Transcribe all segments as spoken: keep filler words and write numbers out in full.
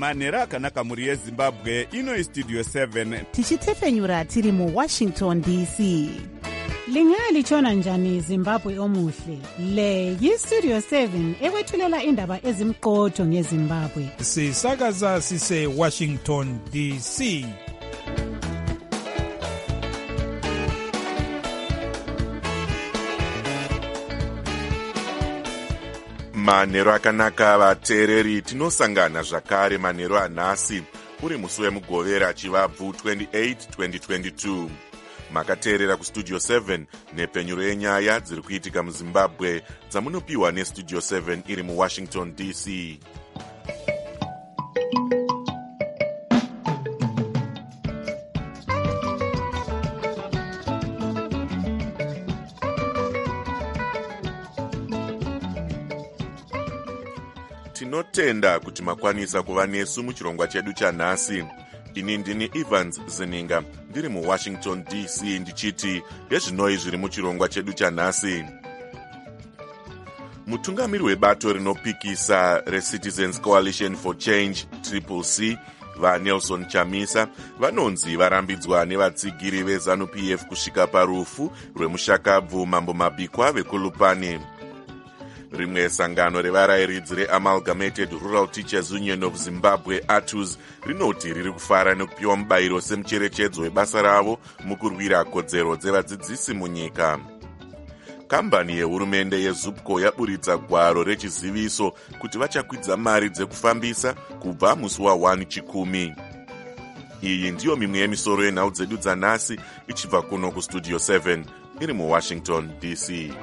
manhero akanaka mhuri yezimbabwe. Ino istudio seven tichitefenyura tiri muwashington D C. Lingalitshona njani Zimbabwe omuhle? Le yistudio seven ekwethulela indaba ezimqotho ngeZimbabwe. Sisakaza sise Washington D C. Manhero akanaka vateereri, tinosangana zvakare manhero anhasi uri musi wemugovera chivabvu twenty-eight twenty twenty-two. Makateerera kustudio seven nepenyuro yenyaya dziri kuitika muZimbabwe dzamunopiwa nestudio seven iri muWashington D C. Tinotenda kuti makwanisa kuva nesu muchirongwa chedu chanhasi. Ini ndini Evans Zininga ndiri muWashington D C ndichiti yezvinoi zviri muchirongwa chedu chanhasi. Mutungamiri webato rinopikisa reCitizens Coalition for Change Triple C vaNelson Chamisa vanonzi varambidzwa nevatsigiri veZANU-P F kusvika parufu rwemushakabvu Mambo Mabikwa veKulupane. Rimwe sangano revarayiridzi reAmalgamated Rural Teachers Union of Zimbabwe A T U Z rinoti riri kufara nekupiwa mubayiro semucherechedzo webasa ravo mukurwira kodzero dzevadzidzisi munyika. Kambani yehurumende yeZupco yaburitsa gwaro rechiziviso kuti vachakwidza mari dzekufambisa kubva musi wa chikumi. Iyi ndiyo mimwe yemisoro yenhau dzedu dzanhasi ichibva kuno kustudio seven iri muWashington D C.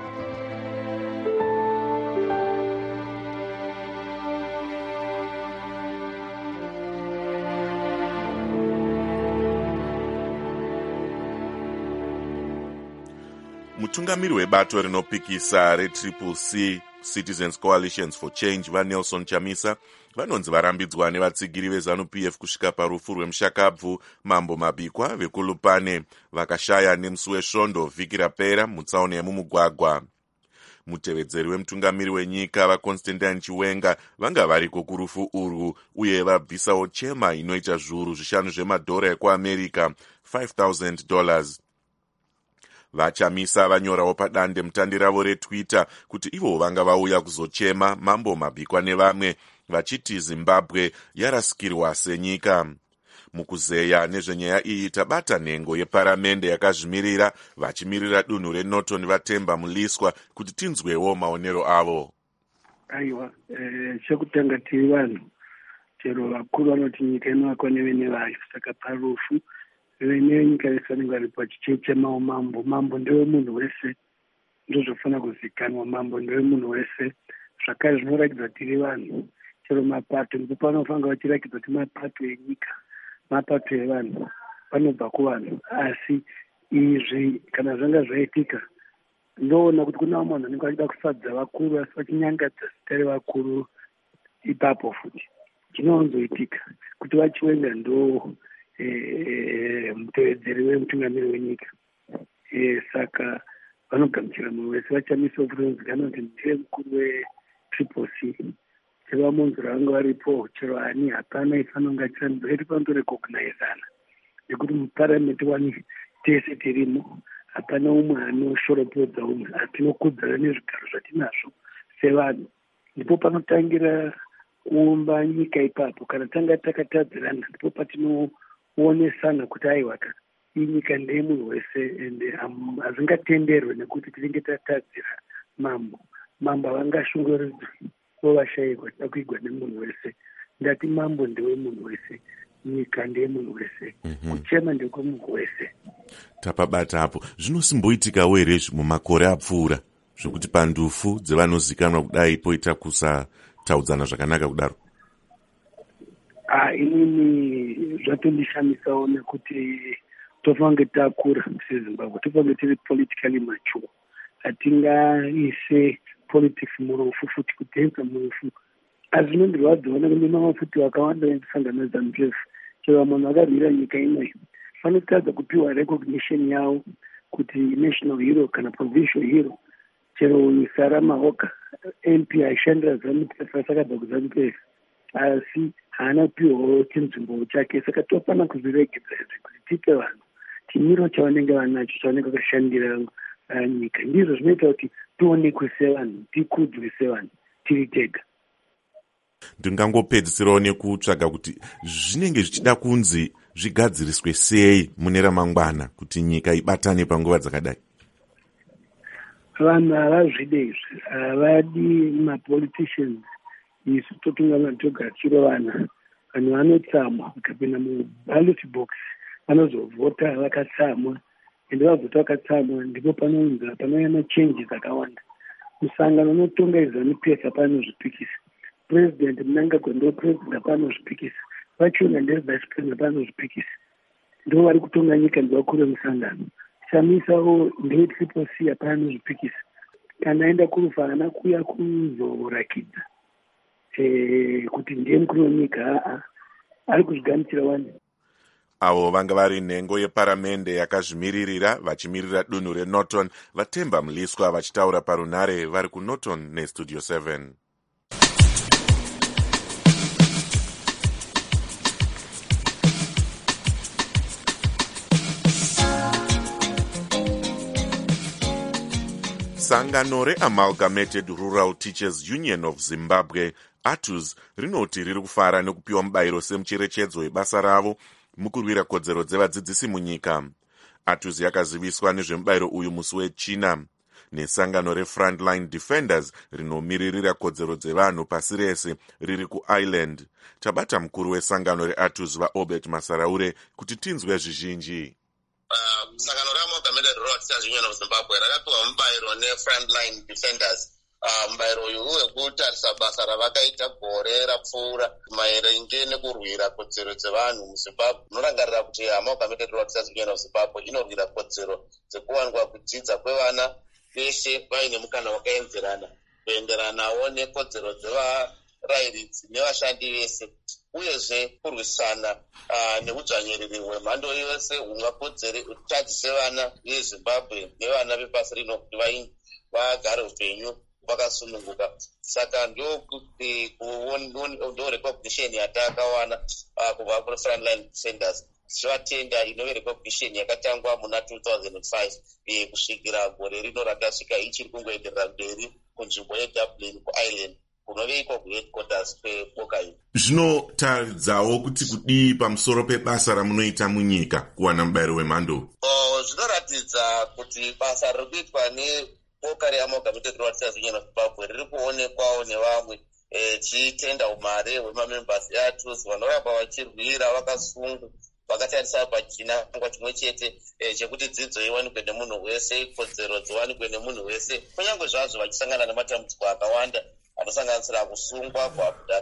Mutungamiri webato rinopikisa reTriple C Citizens Coalitions for Change vaNelson Chamisa vanonzi varambidzwa nevatsigiri veZANU-P F kusvika parufu rwemushakabvu Mambo Mabikwa veKulupane vakashaya nemusi wesvondo vhiki rapera mutsaona yemumugwagwa. Mutevedzeri wemutungamiri wenyika vaConstantine Chiwenga vanga variko kurufu urwu uye vabvisawo chema inoita zviuru zvishanu zvemadhora ekuAmerica five thousand dollars. VaChamisa vanyorawo padande mutande ravo reTwitter kuti ivo vanga vauya kuzochema Mambo Mabikwa nevamwe vachiti Zimbabwe yarasikirwa senyika. Mukuzeya nezvenyaya iyi tabata nhengo yeparamende yakazvimirira vachimirira dunhu reNorton Vatemba Muliswa kuti tinzwewo maonero avo. Aiwa, eh, chekutanga tiri vanhu chero vakuru vanoti nyika inovakwa nevene vayo, saka parufu vene nyika yese vanenge vari pachichechemawo mambo. Mambo ndewe munhu wese, ndozvofana kuzikanwa. Mambo ndewe munhu wese, zvakare zvinoratidza tiri vanhu. Chero mapato ndipo panofanira vachiratidza kuti mapato enyika, mapato evanhu, panobva kuvanhu. Asi izvi kana zvanga zvaitika, ndoona kuti kuna vamwe vanhu vanenge vachida kufadza vakuru asi vachinyangadza zita revakuru ipapo futi. Chinowanzoitika kuti vaChiwenga ndo eh, mutevedzeri wemutungamiri wenyika. Eh, saka vanogamuchira munhu wese. VaChamisa kutonzikana kuti ndiye mukuru weTriple C. Chero vamonzora vanga varipo, chero ani hapana ifanonga chiranzira panotorekognizana nekuti muparamende wani tese tirimo, hapana umwe anoshoropodza umwe, atinokudzana nezvigaro zvatinazvo sevanhu. Ndipo panotangira kuumba nyika ipapo. Kana tanga takatadzirana ndipo patinoonesana kuti aiwaka iyi nyika ndeye munhu wese, ende hazingatenderwe nekuti tinenge tatadzira mambo. Mambo havangashunguridzwi vovashayirwa tida kuigwa nemunhu wese. Ndati mambo ndewe munhu wese, nyika ndeye munhu wese, mm-hmm. Kuchema ndekwemunhu wese. Tapabata apo. Zvinosimboitikawo here mumakore apfuura zvokuti pandufu dzevanozikanwa kudai poita kusataudzana zvakanaka kudaro? Ah, inini zvatondishamisawo nekuti tofange takura seZimbabwe, tofange tiri politically mature. Hatingaise politics murufu futi kutenza murufu. Asi zvinondirwadzawo nekuti mafuti wakawanda endisangana neZANU-P F, chero munhu akarwira nyika inoyi vanotadza kupiwa recognition yavo kuti national hero kana provincial hero. Chero Sara Mahoka M P aishandira ZANU-P F asakabva kuZANU-P F, asi haana kupiwawo chinzvimbo chake. Saka tofanira kuzviregedza izvi kuti tipe vanhu chimiro chavanenge vanacho, chavanenge vakashandira nyika. Ndizvo zvinoita kuti tionekwe sevanhu, tikudzwe sevanhu tiri tega. Ndingangopedzisirawo nekutsvaga kuti zvinenge zvichida kunzi zvigadziriswe sei mune ramangwana kuti nyika ibatane panguva dzakadai. Vanhu havazvide izvi, havadi mapoliticians isu totungamira toga tirovana. Vanhu vanotsamwa vakapinda muballot box vanozovhota vakatsamwa, ende vavhota vakatsamwa ndipo panounza panouya machanges akawanda. Musangano unotonga izanu pesa hapana zvipikisa. President Mnangagwa ndo president hapana zvipikisa. Vachona ndiri vice president hapana zvipikisa. Ndo vari kutonga nyika ndivakuru vemusangano. Chamisawo ndeye triple C hapana zvipikisa. Kana aenda kurufa haana kuuya kuzorakidza eh kuti ndiye mukuru wenyika, aa ari kuzvigamuchira wani. Avo vanga vari nhengo yeparamende yakazvimiririra vachimirira dunhu reNorton, Vatemba Mliswa vachitaura parunhare vari kuNorton neStudio seven. Sangano reAmalgamated Rural Teachers Union of Zimbabwe, A T U Z, rinoti riri kufara nekupiwa mubayiro semucherechedzo webasa ravo mukurwira kodzero dzevadzidzisi munyika. A T U Z yakaziviswa nezvemubayiro uyu musi weChina nesangano reFrontline Defenders rinomiririra kodzero dzevanhu pasi rese riri kuIreland. Tabata mukuru wesangano reA T U Z vaObert Masaraure kuti tinzwe zvizhinji. Uh, sangano reAmalgamated Rural Teachers Union of Zimbabwe rakapiwa mubayiro neFrontline Defenders. Uh, mubayiro uyu wekutarisa basa ravakaita gore rapfuura maerenge nekurwira kodzero dzevanhu muZimbabwe. Munorangarira kuti Amalgamated Rural Teachers Union of Zimbabwe inorwira kodzero dzekuwanwa kudzidza kwevana veshe vaine mukana wakaenzerana kuenderanawo nekodzero dzevarairidzi nevashandi vese, uyezve kurwisana uh, neudzvanyiriri hwemhando yose hungakodzere utadzi sevana veZimbabwe nevana vepasi rino kuti vagare upenyu vakasununguka. Saka ndo ndo recognition yatakawana uh, kubva kuFrontline Defenders. Tichivatenda inove recognition yakatangwa muna two thousand five e, kusvikira gore rino rakasvika ichiri kungoenderera mberi kunzvimbo yeDublin kuIreland kunove iko kuheadquarters kweboka iyi. Zvinotaridzawo kuti kudii pamusoro pebasa ramunoita munyika kuwana mubayiro wemhando? Oh, zvinoratidza kuti basa riri kuitwa neboka reAmalgamated Rural Teachers Union of Zimbabwe riri kuonekwawo nevamwe chitenda umare hwemamembers eA T U Z vanoramba vachirwira vakasungu vakatarisa pachinangwa chimwe chete chekuti dzidzo iwanikwe nemunhu wese, kodzero dziwanikwe nemunhu wese, kunyange zvazvo vachisangana nematambudziko akawanda anosanganisira kusungwa,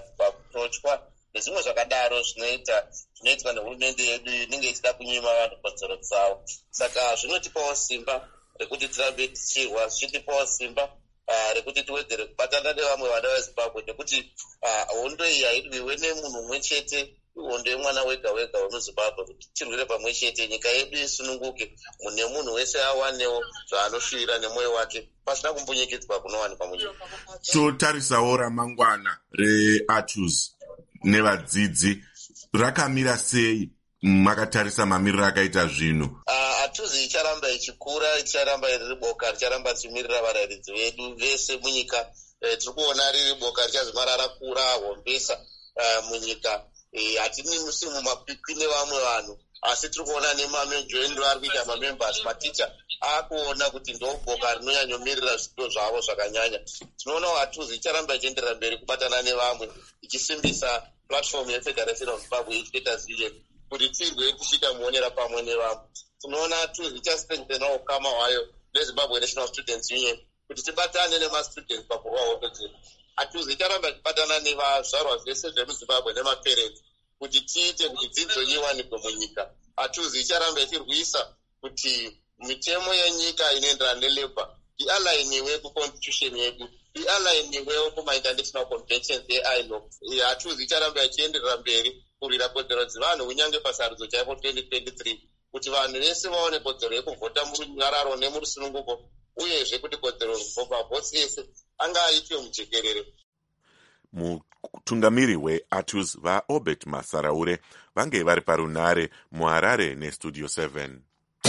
kutochwa nezvimwe zvakadaro zvinoita zvinoitwa nehurumende yedu inenge ichida kunyima vanhu kodzero dzavo. Saka zvinotipawo simba rekuti tirambe tichirwa, zvichitipawo simba Uh, rekuti tiwedzere kubatana nevamwe vana veZimbabwe, nekuti hondo iyi haidwiwe nemunhu mumwe chete, hondo yemwana wega wega wemuZimbabwe, kuti tirwire pamwe chete, nyika yedu isununguke, mune munhu wese awanewo zvaanoshuwira nemwoyo wake pasina kumbunyikidzwa kunowanikwa munyika. Totarisawo ramangwana reA T U Z nevadzidzi rakamira sei makatarisa mamiriro akaita zvinhu? Uh, A T U Z icharamba ichikura, icharamba riri boka richaramba richimirira varairidzi vedu vese munyika. E, tiri kuona riri boka richazimara rakura hombesa uh, munyika. Hatini musi mumakwikwi nevamwe vanhu, asi tiri kuona nemajoindo ari kuita mamembers maticha akuona kuti ndo boka rinonyanyomirira zvipo zvavo zvakanyanya. Tinoona A T U Z icharamba ichienderera mberi kubatana nevamwe ichisimbisa platform yeFederation of Zimbabwe Educators Union kuti tirwe tichita muonera pamwe nevamwe. Tinoona A T U Z ichastrengthenawo ukama hwayo neZimbabwe National Students Union kuti tibatane nemastudents pakurwa hondo dzedu. A T U Z icharamba ichibatana nevazvarwa zvese zvemuZimbabwe nemaparents kuti tiite kuti dzidzo iwanikwe munyika. A T U Z icharamba ichirwisa kuti mitemo yenyika inoenderana nelabor ialigniwe kuconstitution yedu, ialigniwewo kuma-international conventions eI L O. A T U Z icharamba ichienderera mberi kurwira kodzero dzevanhu kunyange pasarudzo chaipo twenty twenty-three kuti vanhu vese vaone kodzero yekuvhota murunyararo nemurusununguko, uyezve kuti kodzero mavhotsi ese anga aitwe mujekerere. mutungamiri weAtus vaObert Masaraure vange vari parunhare muHarare neStudio seven.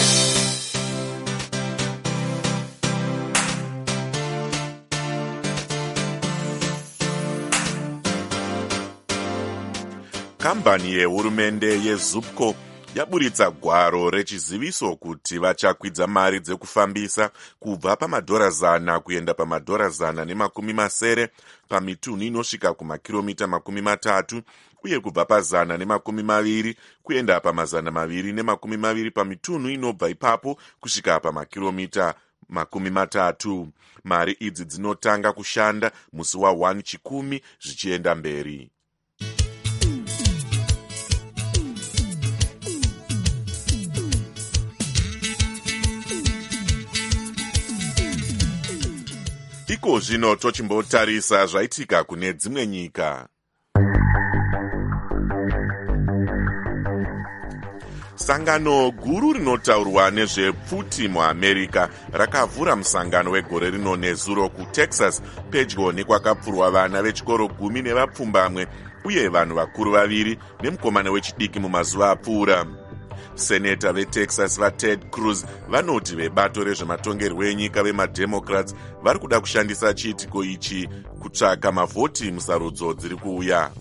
Kambani yehurumende yeZupco yaburitsa gwaro rechiziviso kuti vachakwidza mari dzekufambisa kubva pamadhora zana kuenda pamadhora zana nemakumi masere pamitunhu inosvika kumakiromita makumi matatu uye kubva pazana nemakumi maviri kuenda pamazana maviri nemakumi maviri pamitunhu inobva ipapo kusvika pamakiromita makumi matatu. Mari idzi dzinotanga kushanda musi wa chikumi zvichienda mberi. Iko zvino tochimbotarisa zvaitika kune dzimwe nyika. Sangano guru rinotaurwa nezvepfuti muAmerica rakavhura musangano wegore rino nezuro kuTexas pedyo nekwakapfurwa vana vechikoro gumi nevapfumbamwe uye vanhu vakuru vaviri nemukomana wechidiki mumazuva apfuura. Seneta veTexas vaTed Cruz vanoti vebato rezvematongerwo enyika vemademocrats vari kuda kushandisa chiitiko ichi kutsvaka mavhoti musarudzo dziri kuuya.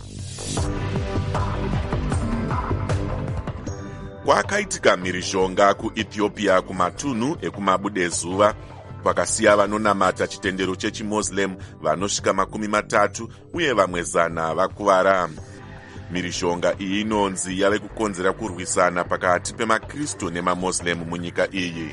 Kwakaitika mhirizhonga kuEthiopia kumatunhu ekumabudezuva kwakasiya vanonamata chitendero chechiMuslim vanosvika makumi matatu uye vamwe zana vakuvara. Mhirizhonga iyi inonzi yave kukonzera kurwisana pakati pemakristu nemaMuslim munyika iyi.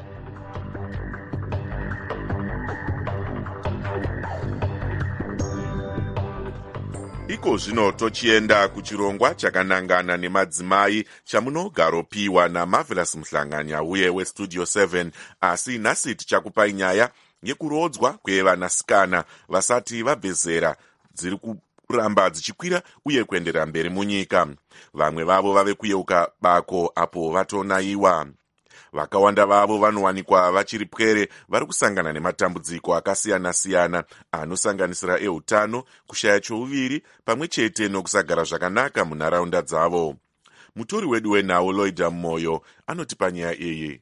Iko zvino tochienda kuchirongwa chakanangana nemadzimai chamunogaropiwa naMarvelous Muhlanganya uye weStudio seven, asi nhasi tichakupai nyaya yekurodzwa kwevanasikana vasati vabve zera dziri kuramba dzichikwira uye kuendera mberi munyika. Vamwe vavo vave kuyeuka bako apo vatonaiwa. Vakawanda vavo vanowanikwa vachiri pwere vari kusangana nematambudziko akasiyana-siyana anosanganisira eutano, kushaya chouviri pamwe chete nokusagara zvakanaka munharaunda dzavo. Mutori wedu wenhau Loida Moyo anotipa nyaya iyi.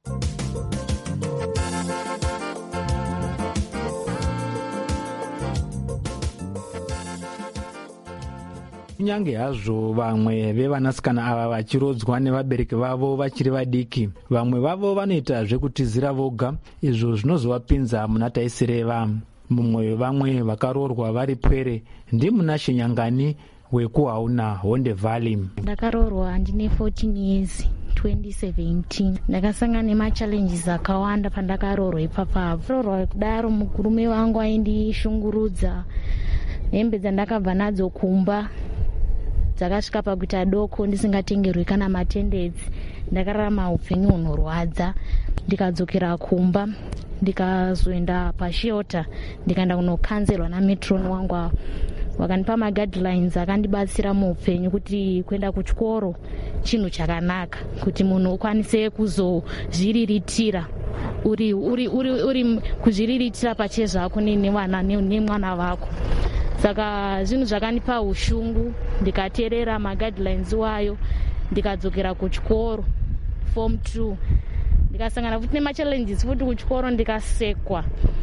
Kunyange hazvo vamwe vevanasikana ava vachirodzwa nevabereki vavo vachiri vadiki, vamwe vavo vanoita zvekutizira voga, izvo zvinozovapinza muna taisireva. Mumwe wevamwe vakarorwa vari pwere ndimuna Shinyangani wekuhauna Honde Valley. Ndakarorwa ndine fourteen years twenty seventeen. Ndakasangana nemachallenges akawanda pandakarorwa ipapapo. Rorwa kudaro mugurume wangu aindishungurudza. Hembe dzandakabva nadzo kumba dzakasvika pakuita doko ndisingatengerwi kana matendedzi. Ndakararama upenyu hunorwadza. Ndikadzokera kumba ndikazoenda pashelter ndikaenda kunokanzelwa nametron wangu. Vakanipa maguidelines akandibatsira muupenyu kuti kuenda kuchikoro chinhu chakanaka, kuti munhu ukwanise kuzozviriritira uri uri uri uri kuzviriritira pachezvako nevana nemwana vako. Saka zvinhu zvakanipa ushungu, ndikateerera maguidelines wayo, ndikadzokera kuchikoro form two. Ndikasangana futi nemachallenges futi kuchikoro, ndikasekwa,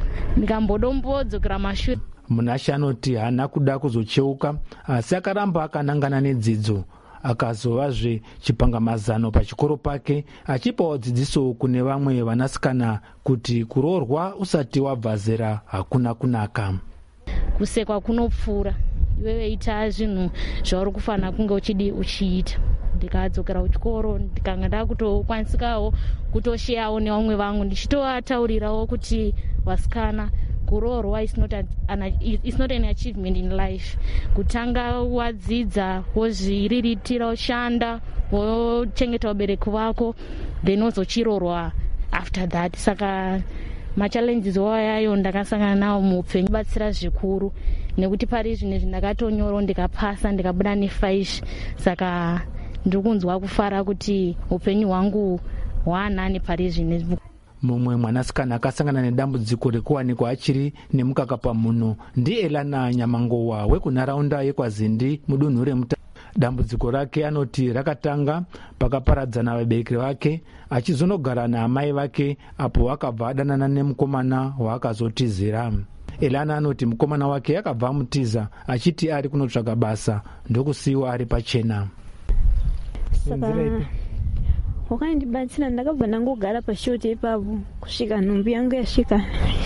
ndikambodombodzokera mashure. Munashe anoti haana kuda kuzocheuka, asi akaramba akanangana nedzidzo. Akazovazve chipangamazano pachikoro pake, achipawo dzidziso kune vamwe vanasikana kuti kuroorwa usati wabva zera hakuna kunaka. Kusekwa kunopfuura, iwe weita zvinhu zvauri kufanira kunge uchidi uchiita. Ndikadzokera kuchikoro ndikanga ndakutokwanisikawo kutosheyawo nevamwe vangu, ndichitoataurirawo kuti vasikana, kuroorwa is not, an, is not an achievement in life. Kutanga wadzidza, wozviriritira, woshanda, wochengeta ubereki wako, then wozochiroorwa after that. Saka machallenges wayayo ndakasangana nawo muupenyu batsira zvikuru, nekuti pari zvinezvi ndakatonyora ndikapasa ndikabuda nefive. Saka ndiri kunzwa kufara kuti upenyu hwangu hwaanani pari zvinezvi. mumwe mwanasikana akasangana nedambudziko rekuwanikwa achiri nemukaka pamuno ndiElana Nyamangowa wekunharaunda yekwazindi mudunhu remuta. Dambudziko rake anoti rakatanga pakaparadzana vabereki vake achizonogara naamai vake apo akabva adanana nemukomana waakazotizira. Elana anoti mukomana wake akabva amutiza achiti ari kunotsvaga basa ndokusiiwa ari pachena. Saka wakandibatsira, ndakabva ndangogara pashoti ipapo kusvika nhumbi yangu yasvika.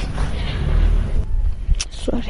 Sorry.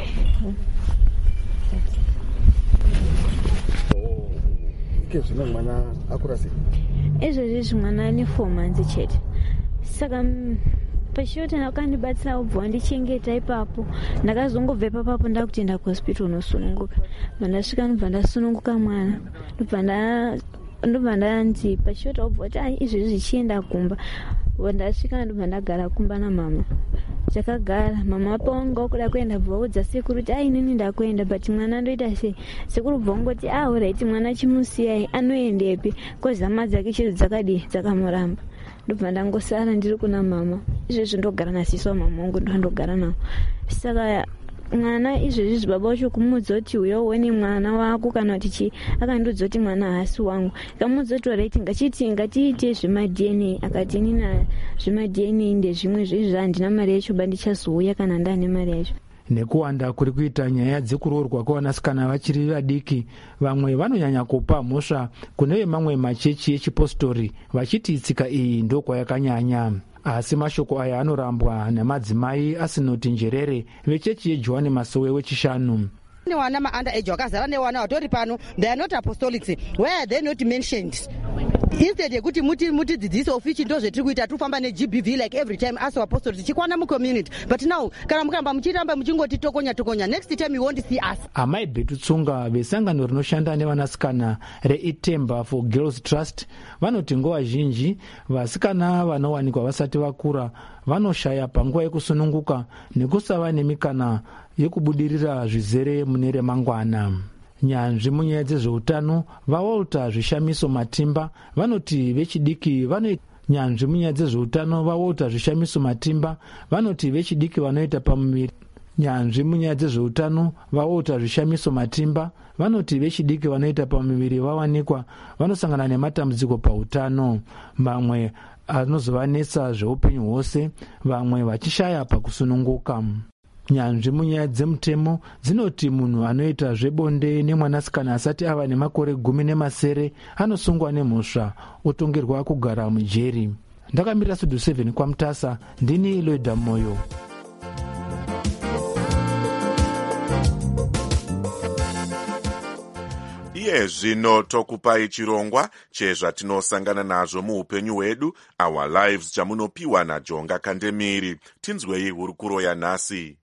Zvino mwana akura sei? Izvozvi mwana ane four months chete. Saka pashoti wakandibatsira ubva wandichengeta ipapo. Ndakazongobva ipapo ndakutenda kuhospital nosununguka. Ndasvika ndobva ndasununguka mwana. Ndobva ndobva ndanzi pashoti ubva kuti ai izvozvi zvichienda kumba. Ndasvika ndobva ndagara kumba namama. Chakagara mama paonga ukuda kuenda bvaudza sekuru kuti ai inini ndakuenda but mwana ndoita sei. Sekuru bvaongoti ah alright mwana chimusiyai anoendepi kozama dzake chiri dzakadi dzakamuramba. Ndobva ndangosara ndiri kuna mama. Izvezvi ndogara nasisi wamama wangu ndandogara nawo. Saka mwana izvezvi baba vacho kumudza kuti uyo uone mwana wako kana kuti chi akandudza kuti mwana haasi wangu. Kamudza kuti alright ngachiti ngatiite zvema-D N A akati nina zvema-D N A ndezvimwe zvezvi handina mari yacho bandichazouya kana ndane mari yacho. Nekuwanda kuri kuita nyaya dzekuroorwa kwevanasikana vachiri vadiki, vamwe vanonyanya kupa mhosva kune vemamwe machechi echipostori vachiti tsika iyi ndokwayakanyanya. Asi mashoko aya anorambwa namadzimai asinoti njerere vechechi yeJohani Masowe wechishanu. Wana ma-underage wakazara newana watori pano, they are not apostolics. Where are they not mentioned? Instead yekuti muti muti dzidzisi ofichi ndo zvetiri kuita tufamba ne-G B V like every time as apostles chikwana mu-community. But now kana mukamba muchiramba muchingoti tokonya tokonya, next time you won't see us. Amai Betu Tsunga vesangano rinoshanda nevanasikana reItemba for Girls Trust vanoti nguva zhinji vasikana vanowanikwa vasati vakura vanoshaya panguva yekusununguka nekusava nemikana yekubudirira zvizere mune remangwana. Nyanzvi munyaya dzezveutano vaWalter Zvishamiso Matimba vanoti vechidiki vanoita nyanzvi munyaya dzezveutano vaWalter Zvishamiso Matimba vanoti vechidiki vanoita pamuviri nyanzvi munyaya dzezveutano vaWalter Zvishamiso Matimba vanoti vechidiki vanoita pamuviri vawanikwa vanosangana nematambudziko pautano, mamwe anozovanetsa zveupenyu hwose, vamwe vachishaya pakusununguka. Nyanzvi munyaya dzemutemo dzinoti munhu anoita zvebonde nemwanasikana asati ava nemakore gumi nemasere anosungwa nemhosva otongerwa kugara mujeri. Ndakamirira Studio seven kwaMutasa, ndini Loida Moyo. Iye zvino tokupai chirongwa chezvatinosangana nazvo muupenyu hwedu, Our Lives, chamunopiwa naJonga Kandemiri. Tinzwei hurukuro yanhasi.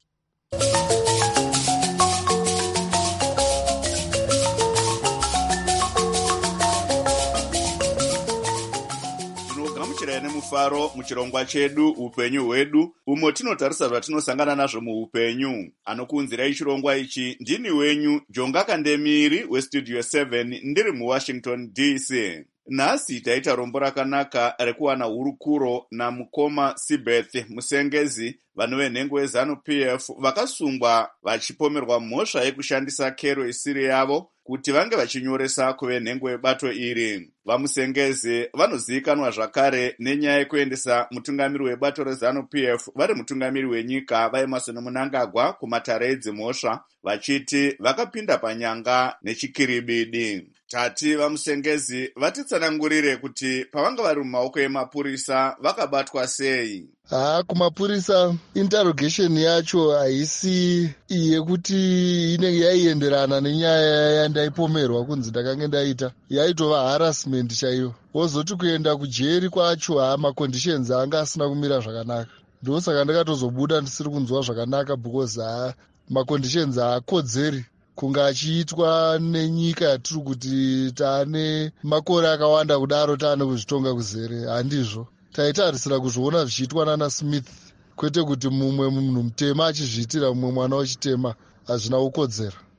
Tinogamuchira nemufaro muchirongwa chedu upenyu hwedu, umo tinotarisa zvatinosangana nazvo muupenyu. Anokuunzirai chirongwa ichi ndini wenyu Jonga Kandemiri weStudio seven ndiri muWashington D C. Nhasi taita rombo rakanaka rekuwana hurukuro namukoma Sibeth Musengezi, vanhu venhengo yeZanu P F vakasungwa vachipomerwa mhosva yekushandisa kero isiri yavo kuti vange vachinyoresa kuvenhengo yebato iri. VaMusengezi vanozivikanwa zvakare nenyaya yekuendesa mutungamiri webato reZanu P F vari mutungamiri wenyika vaEmmerson Mnangagwa kumatare edzimhosva, vachiti vakapinda panyanga nechikiribidi. Tati VaMusengezi vatitsanangurire kuti pavanga vari mumaoko emapurisa vakabatwa sei. Ah, kumapurisa interrogation yacho haisi yekuti inenge yaienderana nenyaya yandaipomerwa kunzi ndakange ndaita, yaitova harassment chaiyo. Wozoti kuenda kujeri kwacho ha maconditions anga asina kumira zvakanaka. Ndosaka ndakatozobuda ndisiri kunzwa zvakanaka because ha maconditions haakodzeri kunge achiitwa nenyika yatiri kuti taane makore akawanda kudaro taane kuzvitonga kuzere. Handizvo taitarisira kuzviona zvichiitwa nana Smith, kwete kuti mumwe munhu mutema achizviitira mumwe mwana wechitema. Hazvina kukodzera.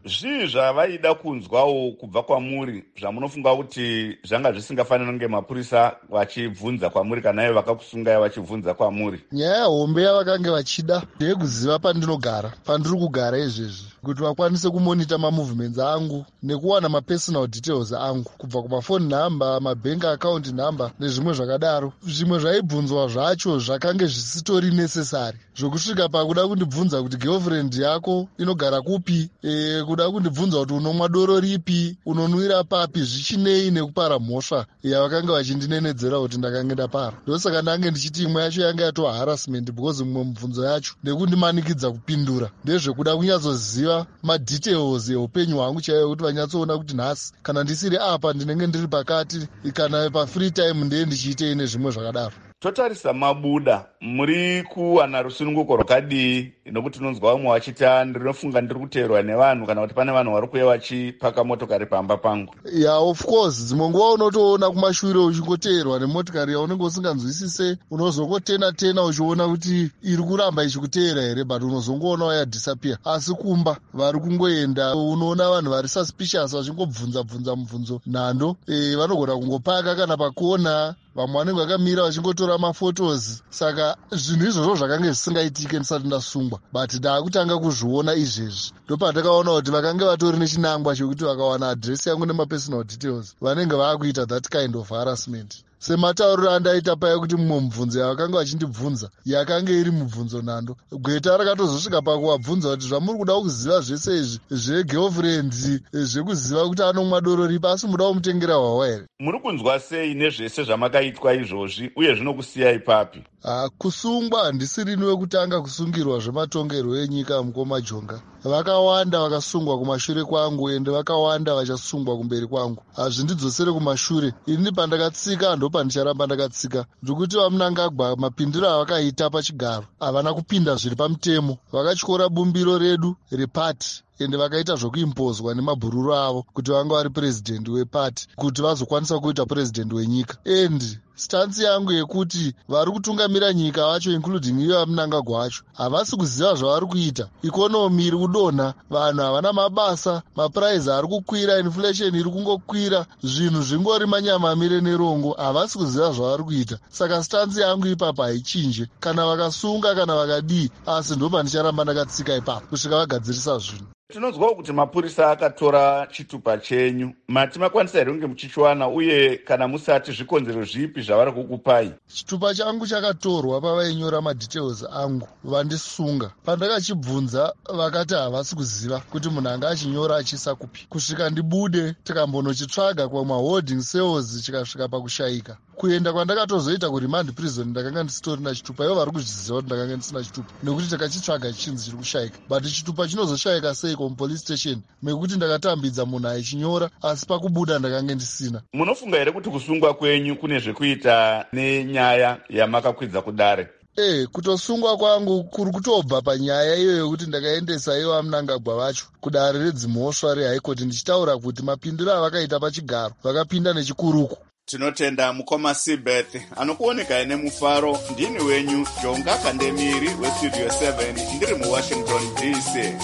zvii zvavaida kunzwawo kubva kwamuri zvamunofunga kuti zvanga zvisingafanira kunge mapurisa vachibvunza kwamuri kana ivo vakakusungai vachibvunza kwamuri? Nyaya hombe yavakange vachida ndeyekuziva pandinogara, pandiri kugara izvezvi, kuti vakwanise kumonita mamovements angu nekuwana mapersonal details angu kubva kumafoni nhamba, mabank account nhamba nezvimwe zvakadaro. Zvimwe zvaibvunzwa zvacho zvakange zvisitori necessary, zvokusvika pakuda kundibvunza kuti girlfriend yako inogara kupi, e, kuda kundibvunza kuti unomwa doro ripi, unonwira papi, zvichinei nekupara mhosva yavakanga vachindinenedzera kuti ndakange ndapara. Ndosaka ndange ndichiti imwe yacho yanga yatova harassment because mumwe mubvunzo yacho nekundimanikidza kupindura ndezvekuda kunyatsoziva madetails eupenyu hwangu chaiyo, kuti vanyatsoona kuti nhasi kana ndisiri apa ndinenge ndiri pakati, kana pafree time ndeye ndichiitei nezvimwe zvakadaro. Totarisa mabuda, muri kuwana rusununguko rwakadii? Nokuti tinonzwa vamwe vachita ndinofunga ndiri kuteerwa nevanhu kana kuti pane vanhu vari kuuya vachipaka motokari pamba pangu. Yeah, of course, dzimwe nguva unotoona kumashure uchingoteerwa nemotokari yaunenge usinganzwisise, unozongotena tena uchiona kuti iri kuramba ichikuteera here, but unozongoona ya disappear. Asi kumba vari kungoenda, unoona vanhu vari suspicious vachingobvunza bvunza mubvunzo nhando, e, vanogona kungopaka kana pakona, vamwe vanenge vakamira vachingotora mafotos. Saka zvinhu izvozvo zvakange zvisingaitike ndisati ndasungwa, but ndaakutanga kuzviona izvezvi. Ndopandakaona kuti vakange vatori nechinangwa chekuti vakawana adresi yangu nemapersonal details vanenge vaakuita that kind of harassment. Sematauriro andaita paya kuti mumwe mubvunzo yavakanga vachindibvunza yakanga iri mubvunzo nhando, gweta rakatozosvika pakuvabvunza kuti zvamuri kuda kuziva zvese izvi zvegirlfriend, zvekuziva kuti anomwa doro ripa, asi muda kumutengera hwawa here? Muri kunzwa sei nezvese zvamakaitwa izvozvi uye zvinokusiyai papi? Uh, kusungwa handisiri wekutanga kusungirwa zvematongerwo enyika mukoma Jonga. Vakawanda vakasungwa kumashure kwangu ende vakawanda vachasungwa kumberi kwangu. Hazvindidzosere kumashure. Ini pandakatsika ndo pandicharamba ndakatsika. Ndikuti vaMnangagwa mapindiro avakaita pachigaro havana kupinda zviri pamutemo. Vakatyora bumbiro redu repati ende vakaita zvokuimpozwa nemabhururu avo kuti vanga vari president wepati kuti vazokwanisa kuita president wenyika. And stansi yangu yekuti vari kutungamira nyika vacho including iyo vaMnangagwa vacho havasi kuziva zvavari kuita. Ikonomi iri kudonha, vanhu havana mabasa, mapuraizi ari kukwira, inflation iri kungokwira, zvinhu zvingori manyamamire nerongo, havasi kuziva zvavari kuita. Saka stansi yangu ipapa haichinje, kana vakasunga kana vakadii, asi ndo pandicharamba ndakatsika ipapo kusvika vagadzirisa zvinhu. Tinonzwawo kuti mapurisa akatora chitupa chenyu. Mati makwanisa here kunge muchichiwana, uye kana musati zvikonzero zvipi zvavari kukupai? Chitupa changu chakatorwa pavainyora madetails angu vandisunga. Pandakachibvunza vakati havasi kuziva kuti munhu anga achinyora achiisa kupi. Kusvika ndibude tikambonochitsvaga kwamaholding cells chikasvika pakushayika. Kuenda kwandakatozoita kuremand prison ndakanga ndisitorina chitupa, ivo vari kuzviziva kuti ndakanga ndisina chitupa nekuti takachitsvaga chinzi chiri kushayika. But chitupa chinozoshayika sei kupolice station mekuti ndakatambidza munhu aichinyora asi pakubuda ndakanga ndisina. Munofunga here kuti kusungwa kwenyu kune zvekuita nenyaya yamakakwidza kudare? Eh, kutosungwa kwangu kuri kutobva panyaya iyo yokuti ndakaendesa ivo vaMnangagwa vacho kudare redzimhosva reHigh Court ndichitaura kuti mapindiro avakaita pachigaro vakapinda nechikuruku. Tinotenda mukoma Sibeth anokuonekai nemufaro. Ndini wenyu Jonga Kandemiri weStudio seven ndiri muWashington D C.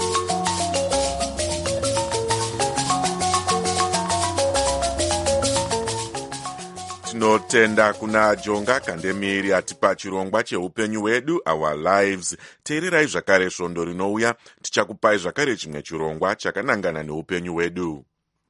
Tinotenda kuna Jonga Kandemiri atipa chirongwa cheupenyu hwedu, our lives. Teererai zvakare svondo rinouya, tichakupai zvakare chimwe chirongwa chakanangana neupenyu hwedu.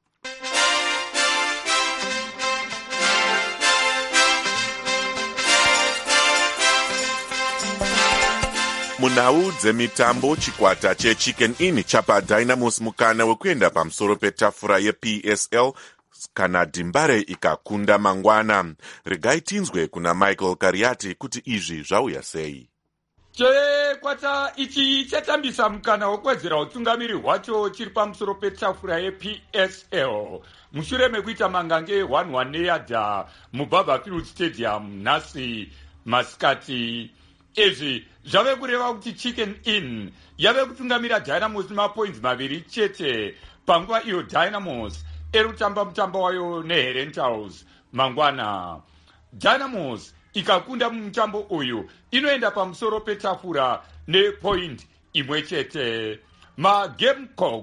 Munhau dzemitambo, chikwata cheChicken Inn chapa Dynamos mukana wekuenda pamusoro petafura yeP S L kana Dimbare ikakunda mangwana. Regai tinzwe kuna Michael Kariati kuti izvi zvauya sei. Chikwata ichi chatambisa mukana wekwedzera utungamiri hwacho chiri pamusoro petafura yeP S L mushure mekuita mangange one one neyadha muBarberfield Stadium nhasi masikati. Izvi zvave kureva kuti Chicken Inn yave kutungamira Dynamos mapoints maviri chete panguva iyo Dynamos eri kutamba mutambo wayo neHerentals mangwana. Dynamos ikakunda mumutambo uyu inoenda pamusoro petafura nepoint imwe chete. MaGamecocks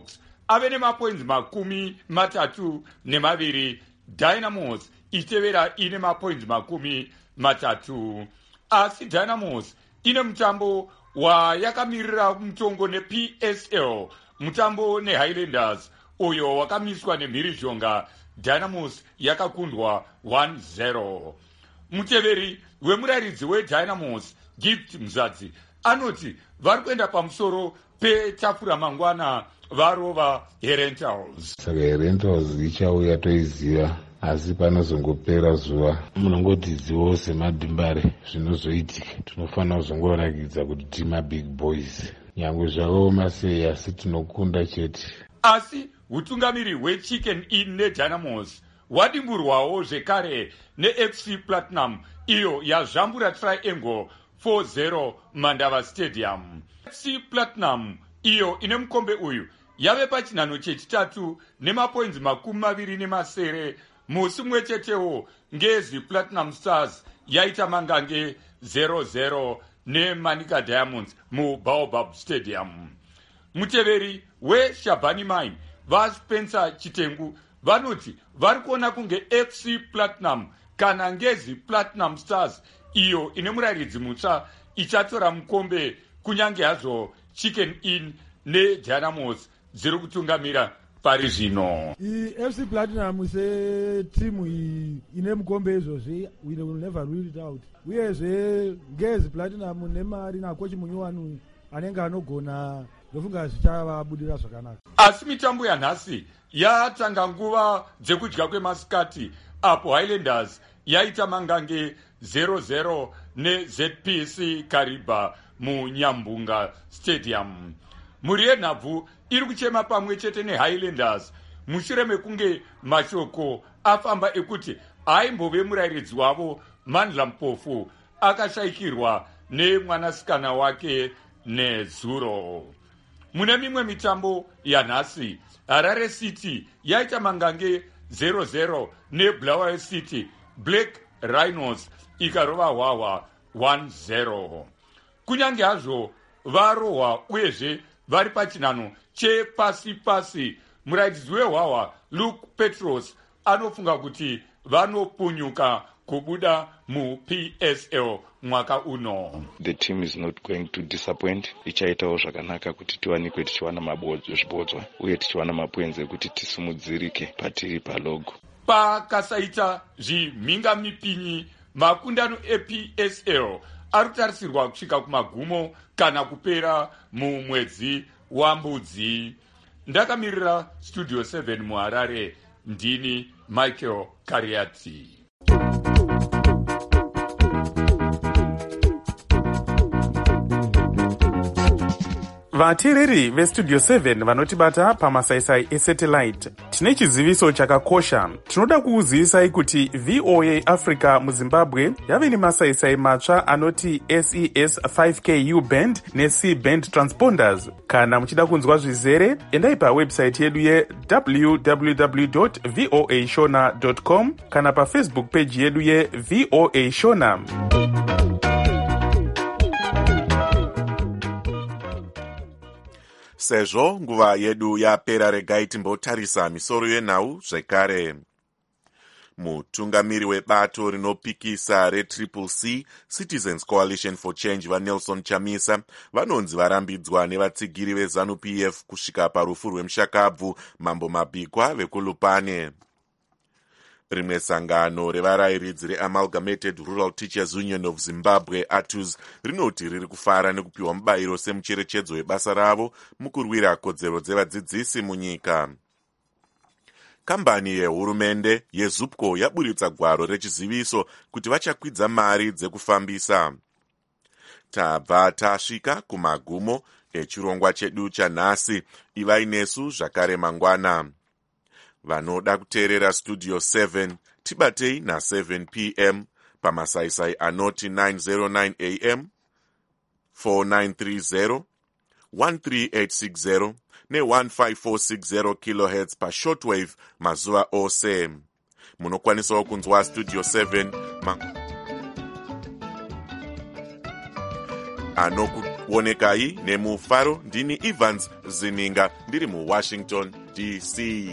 ave nemapoinzi makumi matatu nemaviri, Dynamos ichitevera ine mapoinzi makumi matatu. Asi Dynamos ine mutambo wayakamirira mutongo neP S L, mutambo neHighlanders uyo wakamiswa nemhirizhonga. Dynamos yakakundwa one zero. Muteveri wemuraridzi weDynamos Gift Mzadzi anoti vari kuenda pamusoro petafura mangwana varova herentals. Saka herentals ichauya toiziva, asi panozongopera zuva munongotidziwo semadhimbare zvinozoitika. Tinofanira kuzongorakidza kuti tima big boys, nyangwe zvakaoma sei, asi tinokunda chete. Asi utungamiri hweChicken Inn neDynamos hwadimburwawo zvekare neF C Platinum iyo yazvambura Triangle four zero Mandava Stadium. F C Platinum iyo ine mukombe uyu yave pachinhano chechitatu nemapoinzi makumi maviri nemasere. Musi mumwe chetewo ngezi Platinum Stars yaita mangange zero zero neManika Diamonds muBaobab Stadium. Muteveri weShabani Mine vaSpencer Chitengu vanoti vari kuona kunge F C Platinum kana ngezi Platinum Stars iyo ine muraridzi mutsva ichatora mukombe, kunyange hazvo Chicken Inn neDynamos dziri kutungamira pari zvino. F C Platinum setimu ine mukombe izvozvi, we will never rule it out. Uyezve ngezi Platinum nemari nakochi munyowani anenge anogona, ndofunga zvichavabudira zvakanaka. Asi mitambo yanhasi yatanga nguva dzekudya kwemasikati, apo Highlanders yaita mangange zero zero neZ P C Kariba muNyambunga Stadium. Mhuri yenhabvu iri kuchema pamwe chete neHighlanders mushure mekunge mashoko afamba ekuti aimbove murayiridzi wavo Mandla Mpofu akashayikirwa nemwanasikana wake nezuro. Mune mimwe mitambo yanhasi, Harare City yaita mangange zero zero neBulawayo City, Black Rhinos ikarova hwahwa one zero. Kunyange hazvo varohwa uyezve vari pachinhano chepasi pasi, muraidziri wehwahwa Luke Petros anofunga kuti vanopunyuka kubuda muP S L mwaka uno. The team is not going to disappoint. Ichaitawo zvakanaka kuti tiwanikwe tichiwana mabodzvo zvibodzwa uye tichiwana mapoinzi ekuti tisimudzirike patiri palogo. Pakasaita zvimhinga mipinyi, makundano eP S L ari kutarisirwa kusvika kumagumo kana kupera mumwedzi waMbudzi. Ndakamirira Studio seven muHarare, ndini Michael Kariati. Vateereri veStudio seven vanotibata pamasaisai esatellite, tine chiziviso chakakosha. Tinoda kukuzivisai kuti V O A Africa muZimbabwe yave nemasaisai matsva anoti S E S five K U band neC band transponders. Kana muchida kunzwa zvizere, endai pawebsite yedu ye w w w dot voa shona dot com kana pafacebook page yedu ye V O A Shona. Sezvo nguva yedu yapera, regai timbotarisa misoro yenhau zvekare. Mutungamiri webato rinopikisa reTriple C Citizens Coalition for Change vaNelson Chamisa vanonzi varambidzwa nevatsigiri veZANU P F kusvika parufu rwemushakabvu Mambo Mabhikwa vekuLupane. Rimwe sangano revarayiridzi reAmalgamated Rural Teachers Union of Zimbabwe A T U Z rinoti riri kufara nekupiwa mubayiro semucherechedzo webasa ravo mukurwira kodzero dzevadzidzisi munyika. Kambani yehurumende yeZupco yaburitsa gwaro rechiziviso kuti vachakwidza mari dzekufambisa. Tabva tasvika kumagumo echirongwa chedu chanhasi. Ivai nesu zvakare mangwana. Vanoda kuteerera Studio seven tibatei na seven p m pamasaisai anoti nine oh nine a m, four nine three zero, one three eight six zero ne one five four six zero kilohertz pa shortwave mazuva ose. Munokwanisawo kunzwa Studio seven ma... anoku wonekai nemufaro. Ndini Evans Zininga ndiri muWashington D C.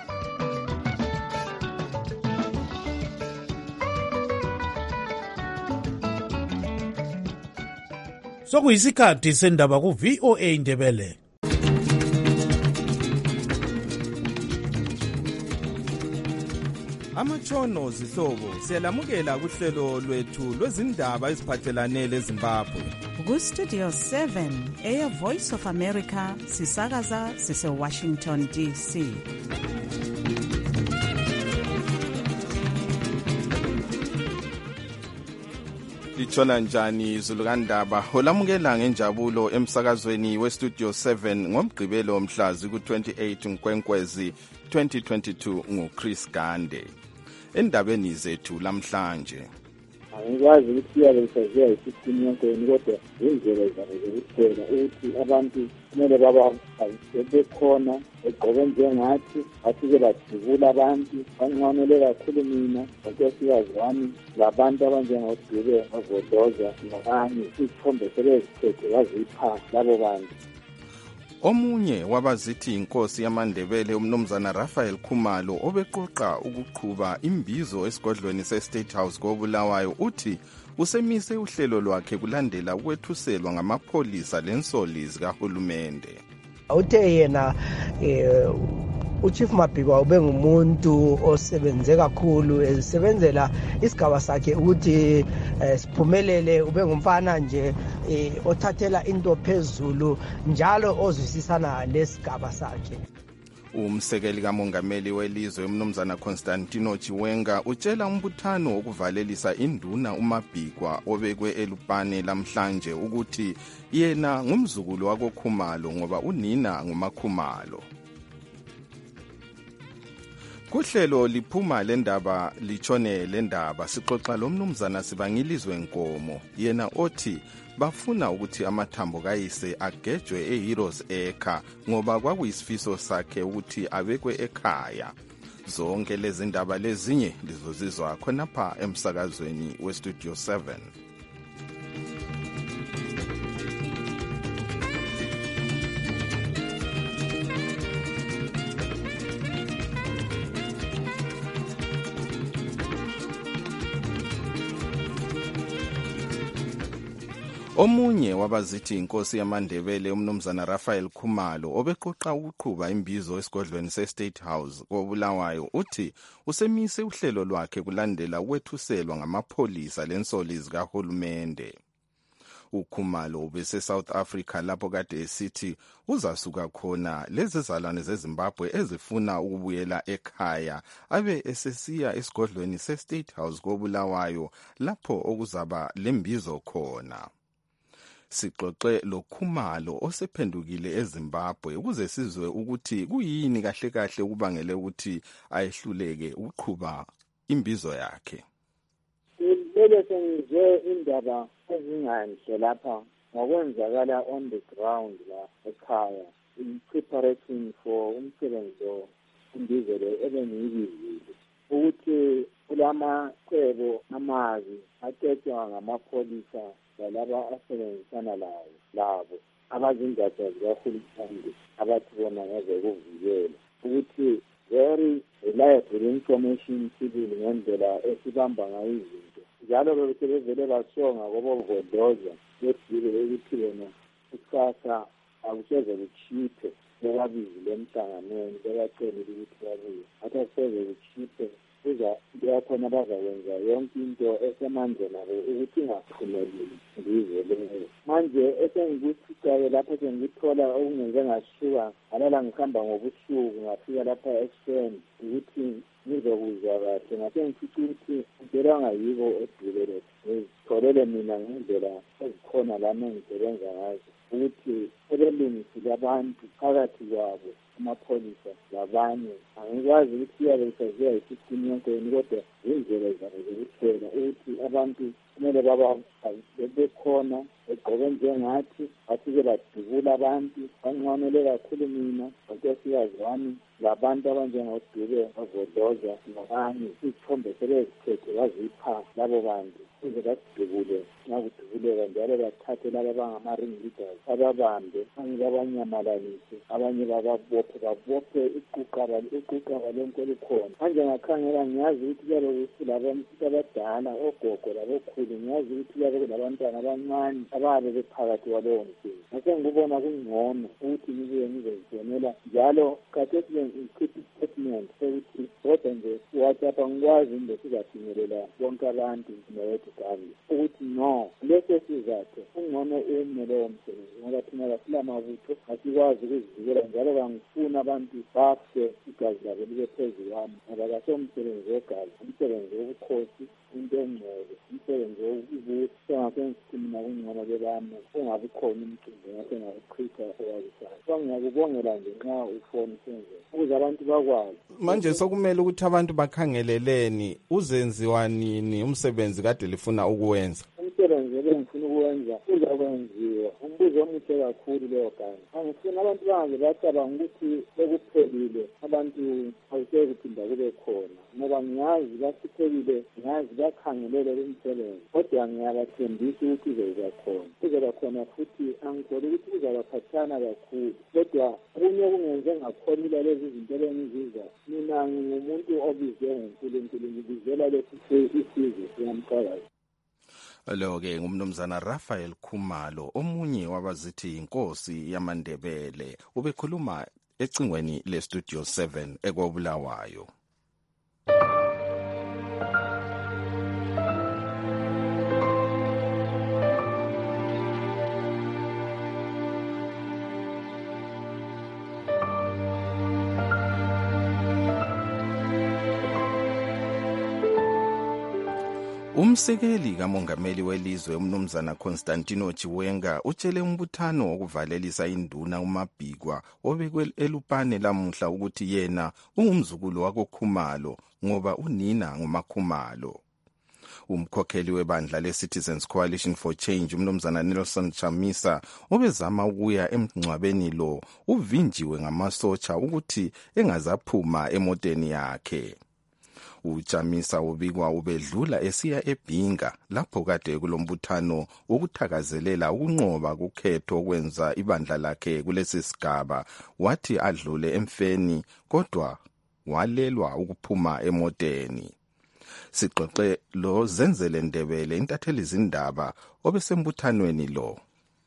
sokuyisikhathi sendaba ku V O A Ndebele. Amatshono zihlobo siyalamukela kuhlelo lwethu lwezindaba eziphathelane leZimbabwe. Ku Studio seven eya Voice of America sisakaza sise Washington D C. Litshona njani zulukandaba olamukela ngenjabulo emsakazweni we Studio seven ngomgqibelo mhlazi ku twenty-eight Nkwenkwezi twenty twenty-two nguChris Gande. Endabeni zethu lamhlanje angikwazi ukuthi iyabesazia isisitini yonke kodwa indlela zokuhlela ukuthi abantu kumele baba bekhona egqoke njengathi athi bajibula abantu banqanele kakhulu mina ngokwesikazi wami labantu abanjengodube bavodoza nabanye isithombe selezithethe bazipha labo bantu. Omunye wabazithi inkosi yamaNdebele umnumzana Raphael Khumalo obeqoqa ukuqhuba imbizo esigodlweni se-State House koBulawayo uthi usemise uhlelo lwakhe kulandela ukwethuselwa ngamapholisa lensoli zikahulumende. Uthe yena eh uChief Mabhikwa ube ngumuntu osebenze kakhulu esebenzela isigaba sakhe ukuthi siphumelele, ube ngumfana nje othathela into phezulu njalo ozwisisana lesigaba sakhe. Umsekeli kamongameli welizwe umnumzana Constantino Chiwenga utshela umbuthano wokuvalelisa induna uMabhikwa obekwe eLupane lamhlanje ukuthi yena ngumzukulu wakoKhumalo ngoba unina ngumaKhumalo. Kuhlelo liphuma lendaba litshone lendaba sixoxa lomnumzana Sibangilizwe Nkomo yena othi bafuna ukuthi amathambo kayise agejwe eHeroes Acre ngoba kwakuyisifiso sakhe ukuthi abekwe ekhaya. Zonke lezi ndaba lezinye lizozizwa khonapha emsakazweni we Studio seven. Omunye wabazithi inkosi yamaNdebele umnumzana Raphael Khumalo obeqoqa ukuqhuba imbizo esigodlweni se-State House koBulawayo uthi usemise uhlelo lwakhe kulandela ukwethuselwa ngamapholisa lensoli zikahulumende. uKhumalo ubese South Africa lapho kade esithi uzasuka khona lezi zalwane zeZimbabwe ezifuna ukubuyela ekhaya abe esesiya esigodlweni se-State House koBulawayo lapho okuzaba lembizo khona. Sixoxe loKhumalo osephendukile eZimbabwe ukuze sizwe ukuthi kuyini kahle kahle ukubangele ukuthi ayehluleke ukuqhuba imbizo yakhe. Lele sengizwe indaba ezinganhle lapha ngokwenzakala on the ground la ekhaya in preparation for umsebenzi imbizo le ebengiyibizile ukuthi kulama cebo amazi athethwa ngamapholisa lalaba asebenzisana lawo labo abazingatsha zikahulumende abathi bona ngezokuvikela ukuthi very reliable information sibili ngendlela esibamba ngayo izinto njalo bebesebevele basonga kobovodoza bedile ukuthi bona ikusasa akuseze kuchiphe bebabizi lemhlanganweni bebacela ukuthi babuye athi aseze kuchiphe kuza yakhona bazakwenza yonke into esemandleni nabo ukuthi ingaphumeleli ngizwe leyo manje esengikuthikayo lapho sengithola okungenze ngashuka alala ngihamba ngobusuku ngafika lapha ekuseni ukuthi ngizokuzwa kahle ngase ngifica ukuthi ngidela ngayibo edibele ngitholele mina ngendlela ezikhona lami engisebenza ngazo ukuthi sebelungisile abantu phakathi kwabo amapholisa labanye angikwazi ukuthi iyabesazia isisitini yonke kodwa indlela zabo zokuhlela ukuthi abantu kumele baba bekhona egqoke njengathi athi bajibula abantu banqanele kakhulu mina ngokwesikazi wami labantu abanjengodube bavodloza nabanye izithombe sebezithethe bazipha labo bantu ukuze badubule nxa kudubuleka njalo bathathe laba abangama-ring leaders ababambe abanye babanyamalalise abanye bababophe babophe iquqaba iquqaba lonke olukhona manje ngakhangela ngiyazi ukuthi kuyabe kulabantu abadala ogogo labokhulu ngiyazi ukuthi kuyabe kulabantwana abancane ababe bephakathi kwalowo msebenzi ngase ngikubona kungcono ukuthi ngibuye ngizozibonela njalo khathesi ngikhipha i-statement sokuthi kodwa nje WhatsApp angikwazi nje sizafinyelela bonke abantu nowethu gami ukuthi no leso sizathu ungcono ume lowo msebenzi ngoba thina lasilamabutho asikwazi ukuzivikela njalo bangifuna abantu bafe igazi labo libe phezu kwami ngoba kasomsebenzi wegazi umsebenzi wobukhosi into engcwele umsebenzi wokubusa ngasensithi mina kungcono bebami ungabi khona umcimbi ngasengakuchitha owakisayo so ngiyakubongela nje nxa ufone senzela ukuze abantu bakwazi manje sokumele ukuthi abantu bakhangeleleni uzenziwa nini umsebenzi kade lifuna ukuwenza umsebenzi ebengifuna ukuwenza uzakwenziwa umbuzo omuhle kakhulu leyo gani angifuna abantu bangaze bacabanga ukuthi sekuphelile abantu awusekuphinda kube khona ngoba ngiyazi basiphelile ngiyazi bakhangelele umsebenzi kodwa ngiyabathembisa ukuthi uzoba khona uzoba khona futhi angikholwa ukuthi uzaba khatshana kakhulu kodwa okunye okungenze ngakholile lezi zinto ebengiziza mina ngumuntu obizwe nguNkulunkulu ngibizela lesi isizwe siyamqalaza. Lo-ke ngumnumzana Raphael Khumalo omunye wabazithi inkosi yamaNdebele ubekhuluma ecingweni le-Studio seven ekwabulawayo. Umsekeli kamongameli welizwe umnumzana Constantino Chiwenga utshele umbuthano wokuvalelisa induna uMabhikwa obekwe eLupane lamuhla ukuthi yena ungumzukulu wakoKhumalo ngoba unina ngumaKhumalo. Umkhokheli webandla le-Citizens Coalition for Change umnumzana Nelson Chamisa obezama ukuya emngcwabeni lo uvinjiwe ngamasotsha ukuthi engazaphuma emoteni yakhe. Uchamisa ubikwa ubedlula esiya eBhinga lapho kade kulombuthano ukuthakazelela ukunqoba kukhetho okwenza ibandla lakhe kulesi sigaba wathi adlule emfeni kodwa walelwa ukuphuma emoteni. Sixoxe lo Zenzele Ndebele intatheli izindaba obesembuthanweni lo.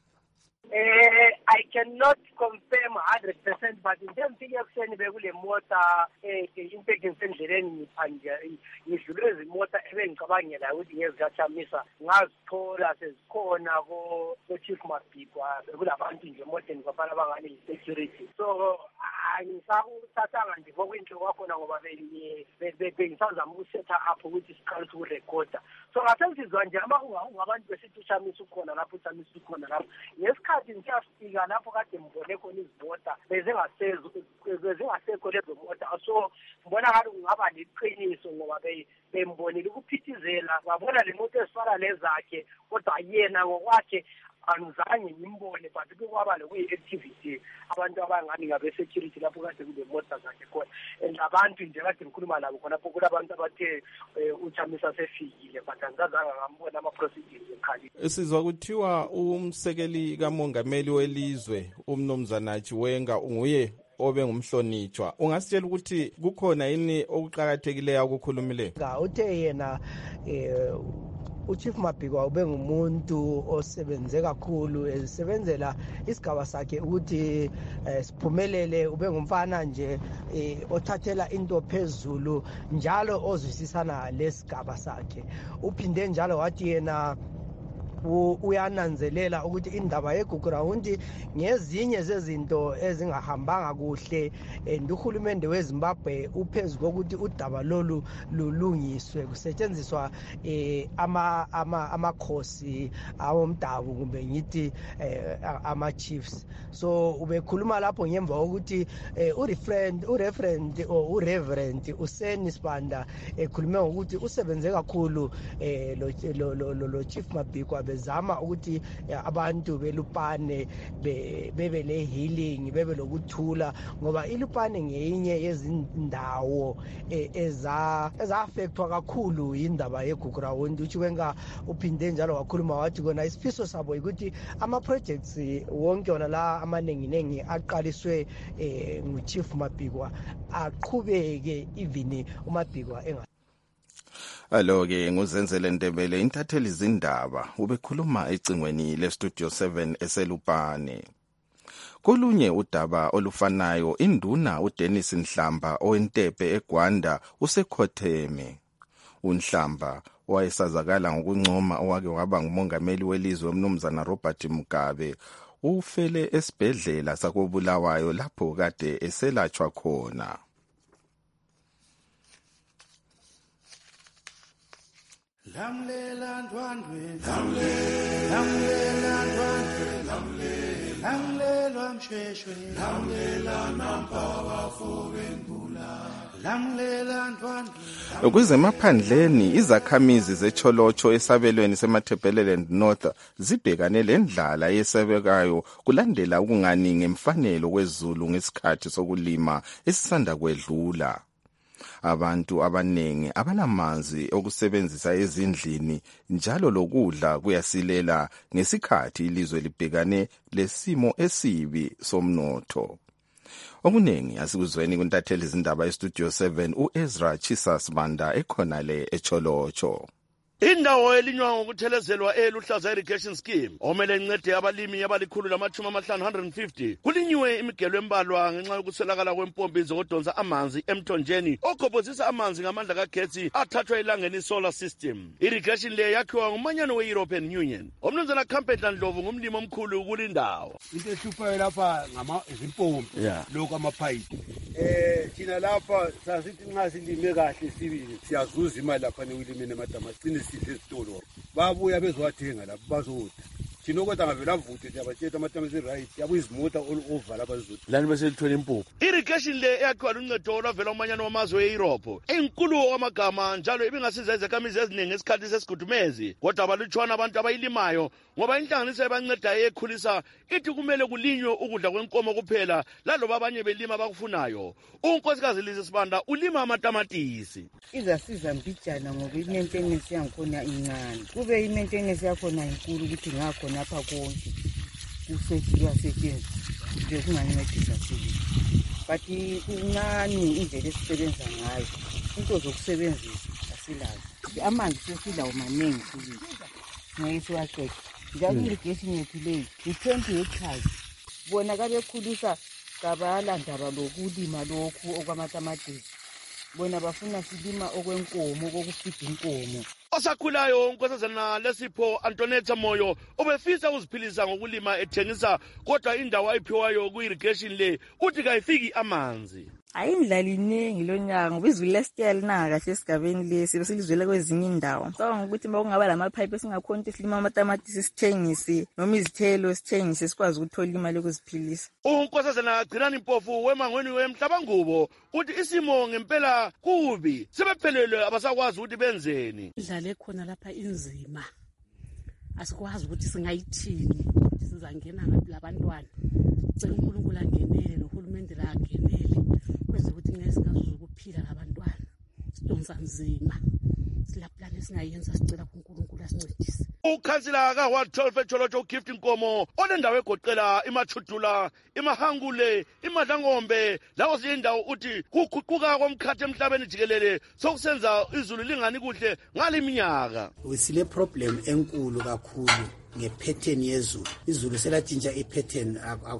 I cannot confirm one hundred percent but ngempilo ekuseni bekule mota impeke sendleleni ngiphanje ngidlule izimota ebengicabangela ukuthi ngezikachamisa ngazithola sezikhona ko Chief Mabhikwa bekulabantu nje emoteni kwabana bangani security so angisakuthathanga nje ngokwinto kwakhona ngoba bengisazama ukusetha up ukuthi siqale ukurecorda so ngasenzizwa nje ama ungabantu besithi uchamisa ukhona lapho uchamisa ukhona lapho ngesikhathi ngiyafika lapho kade mbone khona izimota bezingasezo bezingasekho lezo mota so mbona ngathi kungaba liqiniso ngoba bembonile ukuphithizela babona le moto esifana lezakhe kodwa yena ngokwakhe angizange ngimbone but kukwaba lokuyi-activity abantu abangani ngabe-security lapho kade kule mota zakhe khona and abantu nje kade ngikhuluma nabo khonapho kulabantu abathe uchamisa sefikile but angizazanga ngambona ama-procedures ekhalile. Sizwa kuthiwa umsekeli kamongameli welizwe umnumzana Chiwenga nguye obe ngumhlonitshwa ungasitshela ukuthi kukhona yini okuqhakathekileyo ukukhulumileyo? Uthe yena eh uChief Mabhikwa ube ngumuntu osebenze kakhulu esebenzela isigaba sakhe ukuthi siphumelele ube ngumfana nje othathela into phezulu njalo ozwisisana lesigaba sakhe uphinde njalo wathi yena uyananzelela ukuthi indaba yeGugurawundi ngezinye zezinto ezingahambanga kuhle and uhulumende weZimbabwe uphezulu ukuthi udaba lolu lulungiswe kusetshenziswa ama ama amakhosi awomdabu kumbe ngithi ama chiefs so ubekhuluma lapho ngemva ukuthi ureferent ureferent or ureverend uSeni Sibanda ekhulume ukuthi usebenze kakhulu lo lo Chief Mabhikwa bezama ukuthi abantu belupane bebe le healing bebe lokuthula ngoba ilupane ngeyinye yezindawo eza eza affectwa kakhulu indaba yeGugurawundi. Uchikwenga uphinde njalo wakhuluma wathi kona isifiso sabo ukuthi ama projects wonke wona la amaningi nengi aqaliswe nguChief Mabhikwa aqhubeke even uMabhikwa enga. Alo ke nguzenzele Ndebele intatheli izindaba ubekhuluma ecingweni le Studio seven eselupane. Kolunye udaba olufanayo induna uDennis Nhlamba owentepe eGwanda usekhotheme. uNhlamba owayesazakala ngokuncoma owake waba ngumongameli welizwe umnumzana Robert Mugabe ufele esibhedlela sakobulawayo lapho kade eselatshwa khona. Lamlela ndwandwe lamlela lamlela ndwandwe lamlela lamlela msheshwe lamlela nampaba fobengula lamlela ndwandwe. Kwezemaphandleni izakhamizi zeCholocho esabelweni seMatabeleland North zibhekane lendlala yesabekayo kulandela ukunganingi emfanelo kwezulu ngesikhathi sokulima esisanda kwedlula. Abantu abanengi abanamanzi okusebenzisa ezindlini njalo lokudla kuyasilela ngesikhathi ilizwe libhekane lesimo esibi somnotho. Okunengi asikuzweni kuntatheli izindaba eStudio seven uEzra Chisas Banda ekhonale eCholocho. Indawo elinywa ngokuthelezelwa eluhlaza irrigation scheme omele incede abalimi abalikhulu lamachumi amahlanu one hundred fifty kulinyiwe imigelo embalwa ngenxa yokuswelakala kwempompi zokudonsa amanzi emthonjeni okhobozisa amanzi ngamandla kagetsi athathwa elangeni solar system. Irrigation le yakhiwa ngumanyano we-European Union. Omnumzana Khampetla Ndlovu ngumlimi omkhulu kulindawo. Into ehluphayo lapha ngama izimpompi lokho amapipe. Eh thina lapha sasithi nxa silime kahle sibili siyazuza imali lapha newilimene emadamasi esitolo babuya bezowathenga lapho bazodwa thina kodwa ngavela mvuthe yabathetha amatamasi right yabo izimota all over lapha zizodwa lani bese lithola impuphu. Irrigation le yakhiwa luncedo olwavela umanyano wamazwe eEurope enkulu wamagama njalo ibingasiza izakhamizi eziningi esikhathi sesigudumezi kodwa balutshwana abantu abayilimayo ngoba inhlanganiso ebancedayo ekhulisa ithi kumele kulinywe ukudla kwenkomo kuphela laloba abanye belima bakufunayo. Unkosikazi Lizzie Sibanda ulima amatamatisi. Izasiza mbijana ngoba imaintenance yankhona incane kube imaintenance yakhona inkulu ukuthi ngakhona lapha konke kusetshenziswa setshenziswa nje kungancedisa sibili but uncane indlela esisebenza ngayo into zokusebenzisa asilazi amanzi sesilawo maningi sibili ngeke siwaqede njalo irrigation yethu leyi i-twenty hectares bona kabekhulisa kabalandaba lokulima lokhu okwamatamatisi bona bafuna silima okwenkomo okukufida inkomo. Osakhulayo unkosazana Lesipho Antonetta Moyo ubefisa uziphilisa ngokulima ethengisa kodwa indawo ayiphiwayo ku-irrigation le uthi kayifiki amanzi. Ayindlala iningi lo nyaka ngoba izulu lesiyal na kahle esigabeni lesi bese lizwela kwezinye indawo. So ngokuthi makungaba lamapipe esingakhona ukuthi silima amatamatisi sithengise noma izithelo sithengise sikwazi ukuthola imali yokuziphilisa. Unkosazana Gcinani Mpofu wemangweni wemhlabangubo uthi isimo ngempela kubi sebephelelwe abasakwazi ukuthi benzeni. Indlala ekhona lapha inzima asikwazi ukuthi singayithini sizangena ngaphi labantwana cela uNkulunkulu angenele nohulumende la angenele kwenze ukuthi ngezingazuza ukuphila labantwana sidonsa nzima silaplana esingayenza sicela kuNkulunkulu asincedise. Ukhansila ka Ward twelve eCholocho uGift Nkomo onendawo egoqela iMachudula iMahangule iMadlangombe lawo zindawo uthi kuguquka komkhathi emhlabeni jikelele sokusenza izulu lingani kuhle ngaliminyaka. Wisile problem enkulu kakhulu ngepattern yezulu. Izulu selatshintsha ipattern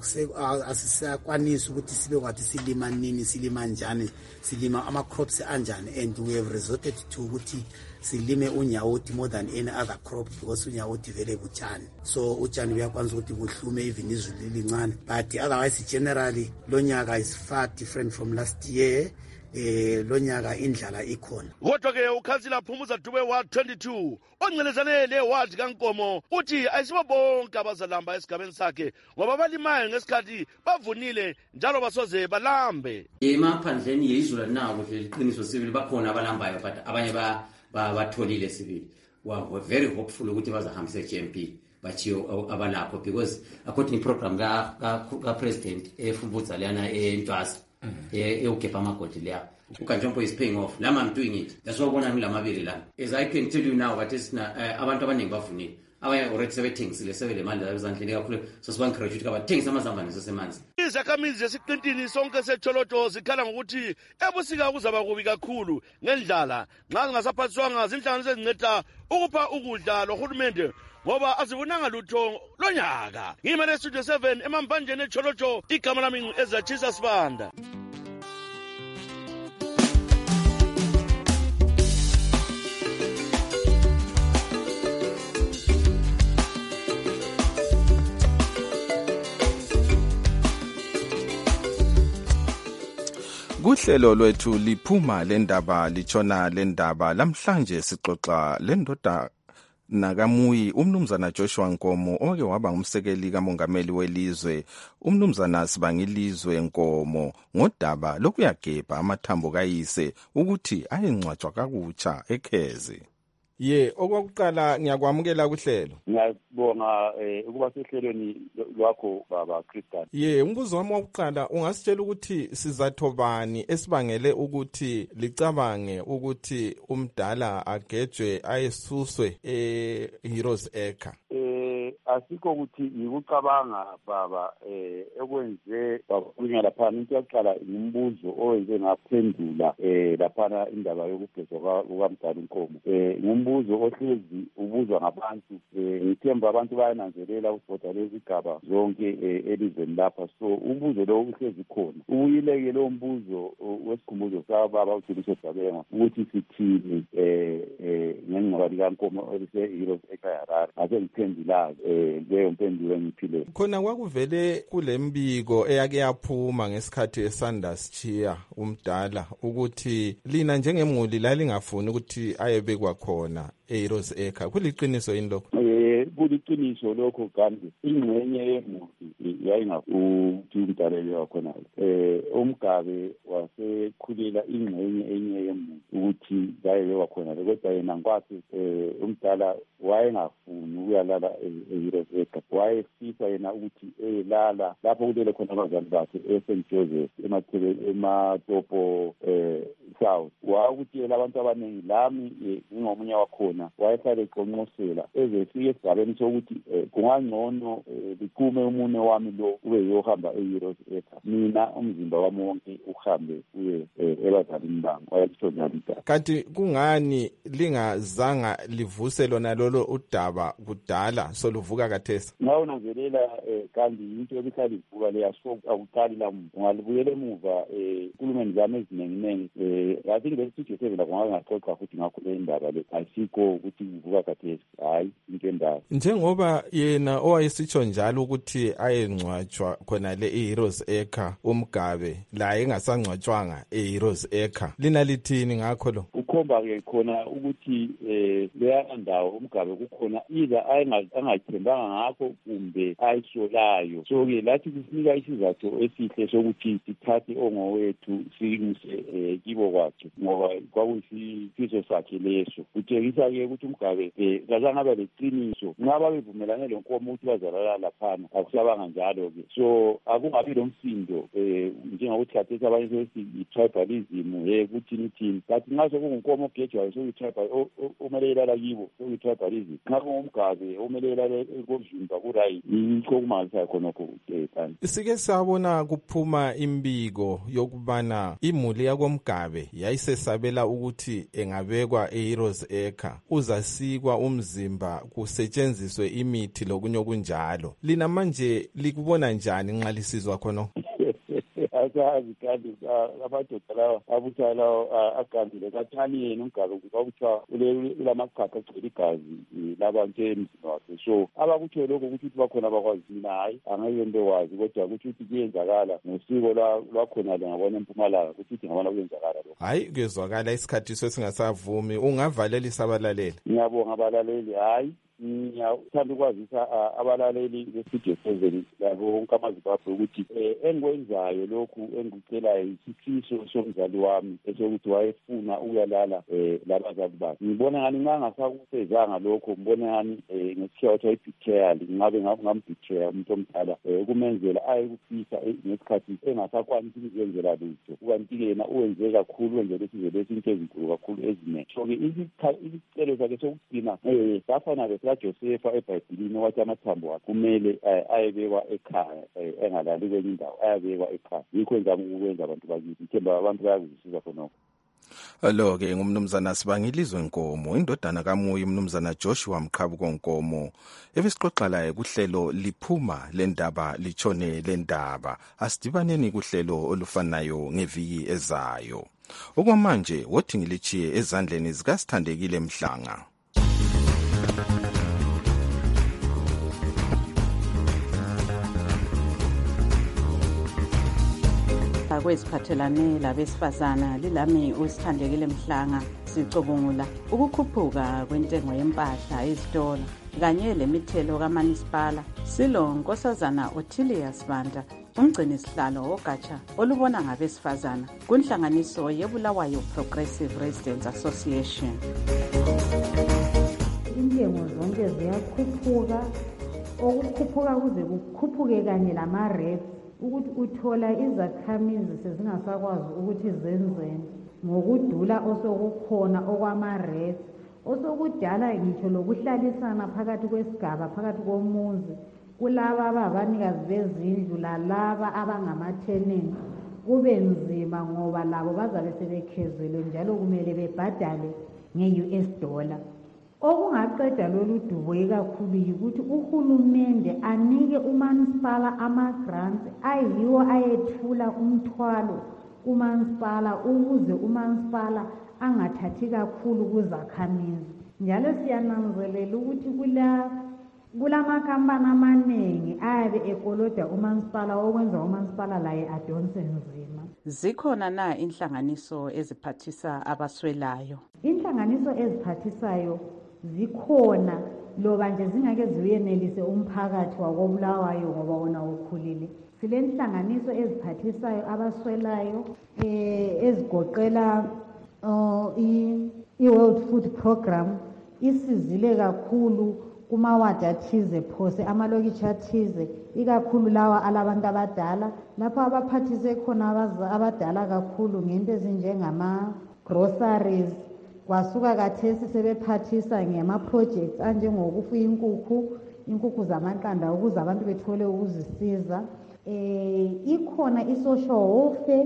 asisakwanisa ukuthi sibe kwathi silima nini silima njani silima ama crops anjani and we have resorted to ukuthi silime unyawuthi more than any other crop because unyawuthi vele butshani so utshani buyakwanisa ukuthi buhlume even izulu lincane but otherwise generally lonyaka is far different from last year. Eh lonyaka indlala ikhona kodwa ke ukhansila Phumuza Dube Ward twenty-two oncelezane le ward kaNkomo uthi ayisibo bonke abazalamba esigabeni sakhe ngoba balimayo ngesikhathi bavunile njalo basoze balambe. Emaphandleni yizulu nawo liqiniso sibili bakhona abalambayo but abanye ba batholile sibili were very hopeful ukuthi bazahambisa i-G M P bachiyo abalapho because according to program ka ka president efubutsa lana eNtwasa eyogebha amagodi leya ukanjompo is paying off. Lama I'm doing it. That's what I'm lamabili la. As I can tell you now, what is na abantu abaningi bavunile. Abanye already sebethengisile sebele mali zabezandleni kakhulu so sibangigraduate kabathengisa amazambane sesemanzi. Izakhamizi zesiqintini sonke setholoto zikhala ngokuthi ebusika kuzaba kubi kakhulu ngendlala nxa zingasaphathiswanga zinhlanganiso ezinceda ukupha ukudla lohulumende ngoba azibonanga lutho lonyaka. Ngimele Studio seven emambanjeni etholoto igama lami ezachisa sibanda. Kuhlelo lwethu liphuma lendaba lichona lendaba lamhlanje sixoxa lendoda nakamuyi umnumzana Joshua Nkomo oke waba ngumsekeli kamongameli welizwe umnumzana Sibangilizwe Nkomo ngodaba lokuyagebha amathambo kayise ukuthi ayengcwatshwa kakutsha eKhezi. Ye okwakuqala ngiyakwamukela kuhlelo. Ngiyabonga ukuba sehlelweni lwakho baba Christian. Ye umbuzo wami wokuqala ungasitshela ukuthi sizatho bani esibangele ukuthi licabange ukuthi umdala agejwe ayesuswe eHeroes Acre. Eh asikho ukuthi ngikucabanga baba eh ekwenze bakunya lapha into yaqala umbuzo owenze ngaphendula eh lapha indaba yokugezwa kukaMdala Nkomo. Eh umbuzo ohlezi ubuzwa ngabantu ngithemba abantu bayananzelela ukubhoda lezigaba zonke elizweni lapha so umbuzo lo uhlezi khona uyileke lo mbuzo wesikhumbuzo sababa uJulius Dabengwa ukuthi sithini eh ngengcwaba likaNkomo elise Heroes Acre Harare ase ngiphendula eh leyo mpendulo engiphile khona kwakuvele kulembiko eyake yaphuma ngesikhathi esanda sichiya umdala ukuthi lina njengemuli lalingafuni ukuthi ayebekwa khona eHeroes Acre kuliqiniso yini lokho? Eh kuliqiniso lokho kanti ingxenye yemuzi yayingakuthi umdaleli wakhona eh umgabe wasekhulela ingxenye enye yemuzi ukuthi baye wakhona kodwa yena ngwathi eh umdala wayengafuni ukuyalala eHeroes Acre wayefisa yena ukuthi elala lapho kulele khona abazali bakhe eSaint Joseph emathele ematopo eh South wakutshela abantu abaningi lami ngomunye wakhona wayehlale eqonqosela ezefike esigabeni sokuthi kungangcono likume umune wami lo ube yohamba eHeroes Acre mina umzimba wami wonke uhambe uye ebazalini bami wayetho njalo. Kanti kungani lingazanga livuse lona lolo udaba kudala soluvuka kathesa? Ngawunanzelela kanti into ebihlala ivuka leya so akuqali la ungalibuyela emuva kulumeni zami ezinenginengi I think the situation la kungaxoxa futhi ngakho le ndaba le ayisikho ukuthi ivuka kathesi hayi into ndaba njengoba yena owayesitsho njalo ukuthi ayengcwatshwa khona le eHeroes Acre umgabe la engasangcwatshwanga eHeroes Acre lina lithini ngakho lo ukhomba ke khona ukuthi eh leya ndawo umgabe kukhona iza angathembanga ngakho kumbe ayisolayo so ke lathi kusinika isizathu esihle sokuthi sithathe ongowethu simuse kibo kwakhe ngoba kwakuyisifiso sakhe leso kutshengisa ke ukuthi umgabe kazangabe leqiniso ngaba bevumelane lenkomo ukuthi bazalala laphana akusabanga njalo ke so akungabi lomsindo eh njengokuthi khathesi abanye sethi i-tribalism hey ukuthi nithini but ngaso kungenkomo ogejwayo so i-tribal umele ilala kibo so i-tribalism nxa kungumgabe umele ilala ekuvimba kuRayi yikho kumalisa khona khona sike sabona kuphuma imbiko yokubana imuli yakomgabe yayisesabela ukuthi engabekwa eHeroes Acre uzasikwa umzimba kusetshenziswe imithi lokunye okunjalo lina manje likubona njani nxa lisizwa khona? asazi kanti abadoda lawa abuthwa lawa agambile kathani yena umgabe kwakuthiwa ulamaqhaqa agcwele igazi labantu emzini wakhe so abakuthiwe lokho ukuthi bakhona bakwazi mina hayi angeke nto wazi kodwa ukuthi ukuthi kuyenzakala ngosiko lwakhona le ngabona eMpumalanga ukuthi ngabona kuyenzakala lokho hayi kuyezwakala isikhathi sesingasavumi ungavalela isabalaleli. Ngiyabonga abalaleli hayi ngiyathanda ukwazisa abalaleli be-Studio seven labo wonke amaZimbabwe ukuthi engikwenzayo lokhu engikucelayo isifiso somzali wami esokuthi wayefuna ukuyalala labazali bakhe. Ngibona ngani ngangasakufezanga lokho, ngibona ngani ngesikhiwa kuthiwa i-betrayal, ngabe ngambetray umuntu omdala ukumenzela aye kufisa ngesikhathi engasakwanisi ukuzenzela lutho. Kanti-ke yena uwenze kakhulu, wenzele isizwe lesi into ezinkulu kakhulu eziningi. So-ke isicelo sakhe sokugcina safana sikaJosefa eBhayibhelini wathi amathambo akhe kumele ayebekwa ekhaya, engalali kwenye indawo, ayabekwa ekhaya. Yikho engizama ukwenza abantu bakithi, ithemba abantu bayakuzwisisa khonokho. Lo-ke ngumnumzana Sibangilizwe Nkomo, indodana kaMuyi umnumzana Joshua Mqhabuko Nkomo, ebesixoxa laye kuhlelo liphuma lendaba litshone lendaba. Asidibaneni kuhlelo olufanayo ngeviki ezayo. Okwamanje wothi ngilichiye ezandleni zikaSithandekile Mhlanga. Kweziphathelane labesifazana lilami uSithandekile Mhlanga. Sicubungula ukukhuphuka kwentengo yempahla ezitolo kanye lemithelo kaManisipala. Silo Nkosazana Ottilia Sibanda, umgcini sihlalo wogatsha olubona ngabesifazana kunhlanganiso yeBulawayo Progressive Residents Association. Intengo zonke ziyakhuphuka, okukhuphuka kuze kukhuphuke kanye lama-rates, ukuthi uthola izakhamizi sezingasakwazi ukuthi zenzeni ngokudula osokukhona okwama-rates, osokudala ngitsho lokuhlalisana phakathi kwesigaba, phakathi komuzi, kulaba ababanikazi bezindlu lalaba abangama-tenant kube nzima ngoba labo bazabe sebekhezelwe njalo kumele bebhadale nge-U S dollar. Okungaqeda lolu dubo kakhulu yikuthi uhulumende anike uManisipala ama-grants ayiwo ayethula umthwalo kuManisipala ukuze uManisipala angathathi kakhulu kuzakhamizi. Njalo siyananzelela ukuthi kula kulamakhampani amaningi ayabe ekoloda uManisipala okwenza uManisipala laye adonse nzima. Zikhona na inhlanganiso eziphathisa abaswelayo? Inhlanganiso eziphathisayo zikhona, loba nje zingake ziyenelise umphakathi wakoBulawayo ngoba wona ukhulile. Sile nhlanganiso eziphathisayo abaswelayo eh ezigoqela i-World Food Program isizile kakhulu kumawadi athize, phose amalokitshi athize, ikakhulu lawa alabantu abadala, lapho abaphathise khona abadala kakhulu ngento ezinjengama-groceries. Kwasuka kathesi sebephathisa ngama-projects anjengokufuya inkukhu, inkukhu zamanqanda ukuze abantu bethole ukuzisiza. Eh ikhona i-social welfare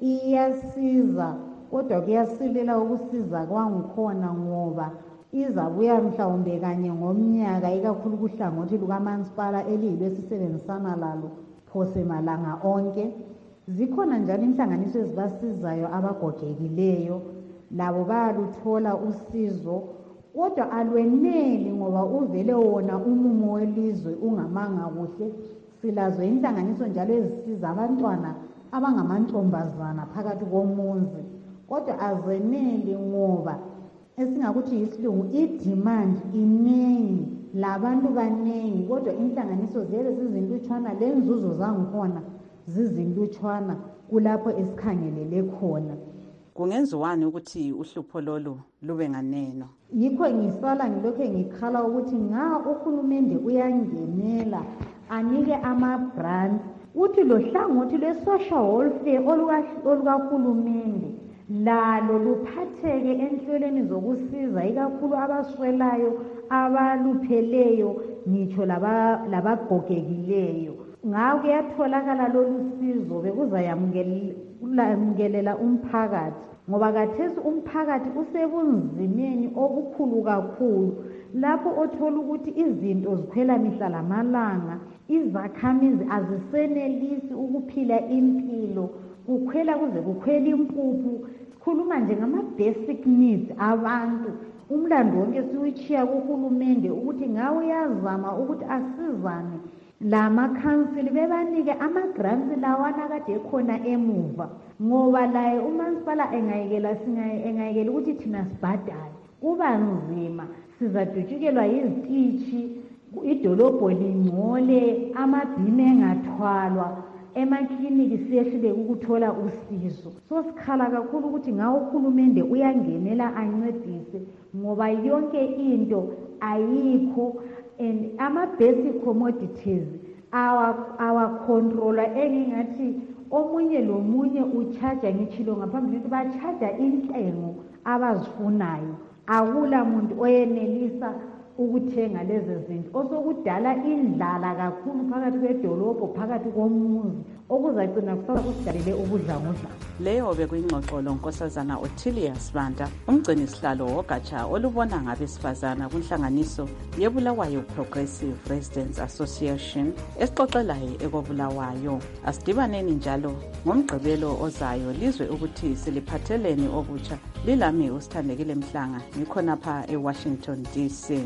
iyasiza, kodwa kuyasilela ukusiza kwangikhona ngoba izabuya mhlawumbe kanye ngomnyaka, ikakhulu kuhlangothi lukaManisipala eliyilwesisebenzisana lalo phose malanga onke. Zikhona njalo inhlanganiso ezibasizayo abagogekileyo, labo bayaluthola usizo, kodwa alweneli ngoba uvele wona umumo welizwe ungamanga kuhle. Silazo inhlanganiso njalo ezisiza abantwana abangamantombazana phakathi komuzi, kodwa azeneli ngoba esingakuthi yisilungu i-demand iningi, labantu baningi, kodwa inhlanganiso ziyele zizintutshwana, lenzuzo zangikhona zizintutshwana kulapho esikhangelele khona. Kungenziwani ukuthi uhlupho lolu lube nganeno? Yikho ngisala ngilokho ngikhala ukuthi nga uhulumende uyangenela anike ama-grants, uthi lo hlangothi lwe-social welfare olukahulumende lalo luphatheke enhlelweni zokusiza ikakhulu abaswelayo, abalupheleyo, ngitsho labagogekileyo. Ngawo kuyatholakala lolu sizo bekuzayamukelela umphakathi, ngoba kathesi umphakathi usebunzimeni obukhulu kakhulu, lapho othola ukuthi izinto zikhwela mihla lamalanga, izakhamizi azisenelisi ukuphila impilo, kukhwela kuze kukhwela impuphu. Sikhuluma nje ngama-basic needs abantu. Umlando wonke siwuchiya kuhulumende ukuthi ngawo uyazama ukuthi asizane lamakhansili bebanike ama-grants lawana kade ekhona emuva, ngoba laye uManisipala engayekela engayekela ukuthi thina sibhadale, kuba nzima, sizadutshukelwa yizitishi, idolobho lingcole, amabhimi engathwalwa, emakliniki siyehluleka ukuthola usizo. So sikhala kakhulu ukuthi ngawo uhulumende uyangenela ancedise ngoba yonke into ayikho, and ama-basic commodities awacontrola engingathi omunye lomunye uchaja ngitshilo ngaphambi ukuthi bachaja intengo abazifunayo. Akula muntu oyenelisa ukuthenga lezi zinto, osokudala indlala kakhulu phakathi kwedolobho, phakathi komuzi, okuzagcina kusala kusidalele ubudlangudla. Leyo bekuyingxoxo lonkosazana Ottilia Sibanda, umgcini sihlalo wogatsha olubona ngabesifazana kunhlanganiso yeBulawayo Progressive Residents Association esixoxelayo ekobulawayo. Asidibaneni njalo ngomgqibelo ozayo lizwe ukuthi siliphatheleni okutsha. Lilami usithandekile Mhlanga, ngikhonapha eWashington D C.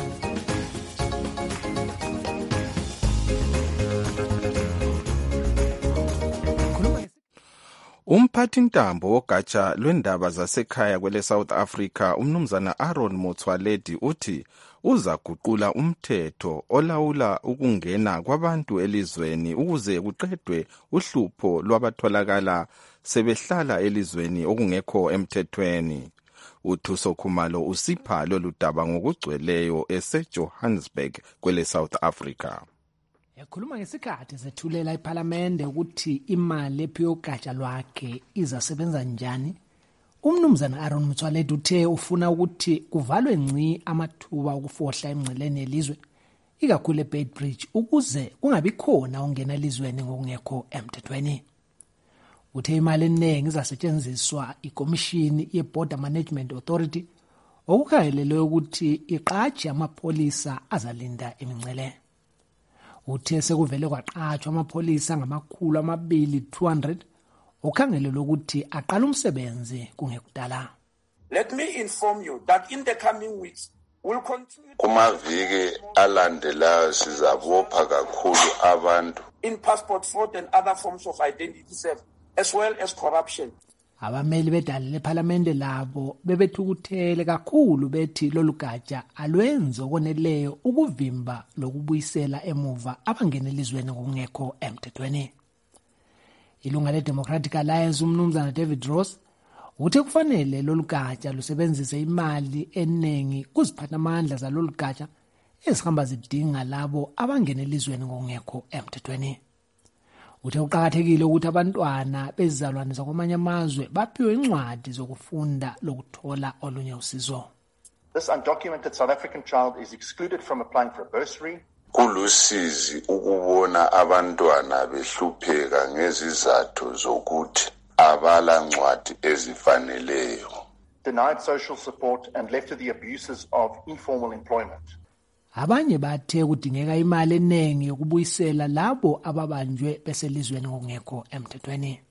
Umphathintambo wogatsha lwendaba zasekhaya kwele South Africa umnumzana Aaron Motsoaledi uthi uzaguqula umthetho olawula ukungena kwabantu elizweni ukuze kuqedwe uhlupho lwabatholakala sebehlala elizweni okungekho emthethweni. UThuso Khumalo usipha lolu daba ngokugcweleyo eseJohannesburg kwele South Africa. Yakhuluma ngesikhathi sethulela iParliament ukuthi imali ephiyogatsha lwakhe izasebenza njani. Umnumzana Aaron Motsoaledi uthe ufuna ukuthi kuvalwe ngci amathuba okufohla emngceleni yelizwe ikakhulu eBeitbridge ukuze kungabi khona ongena elizweni ngokungekho emthethweni. Uthe imali eningi izasetshenziswa ikomishini ye-Border Management Authority okukhangelelwe ukuthi iqatshe amapolisa azalinda imingcele. Uthe sekuvele kwaqatshwa amapolisa ngamakhulu amabili two hundred okhangelelwe ukuthi aqala umsebenzi kungekudala. Let me inform you that in the coming weeks we'll continue kumaviki alandelayo sizabopha kakhulu abantu in passport fraud and other forms of identity theft as well as corruption. Abameli bedale leParliamente labo bebethukuthele kakhulu bethi lolu gatsha alwenze okoneleyo ukuvimba lokubuyisela emuva abangena elizweni ngokungekho emthethweni. Ilunga leDemocratic Alliance umnumzana David Ross uthe kufanele lolu gatsha lusebenzise imali eningi kuziphathamandla zalolu gatsha ezihamba zidinga labo abangena elizweni ngokungekho emthethweni. Uthe kuqakathekile ukuthi abantwana bezizalwane zakwamanye amazwe baphiwe incwadi zokufunda lokuthola olunye usizo. This undocumented South African child is excluded from applying for a bursary. Kulusizi ukubona abantwana behlupheka ngezizathu zokuthi abala ncwadi ezifaneleyo. Denied social support and left to the abuses of informal employment. Abanye bathe kudingeka imali eningi yokubuyisela labo ababanjwe beselizweni ngokungekho emthethweni.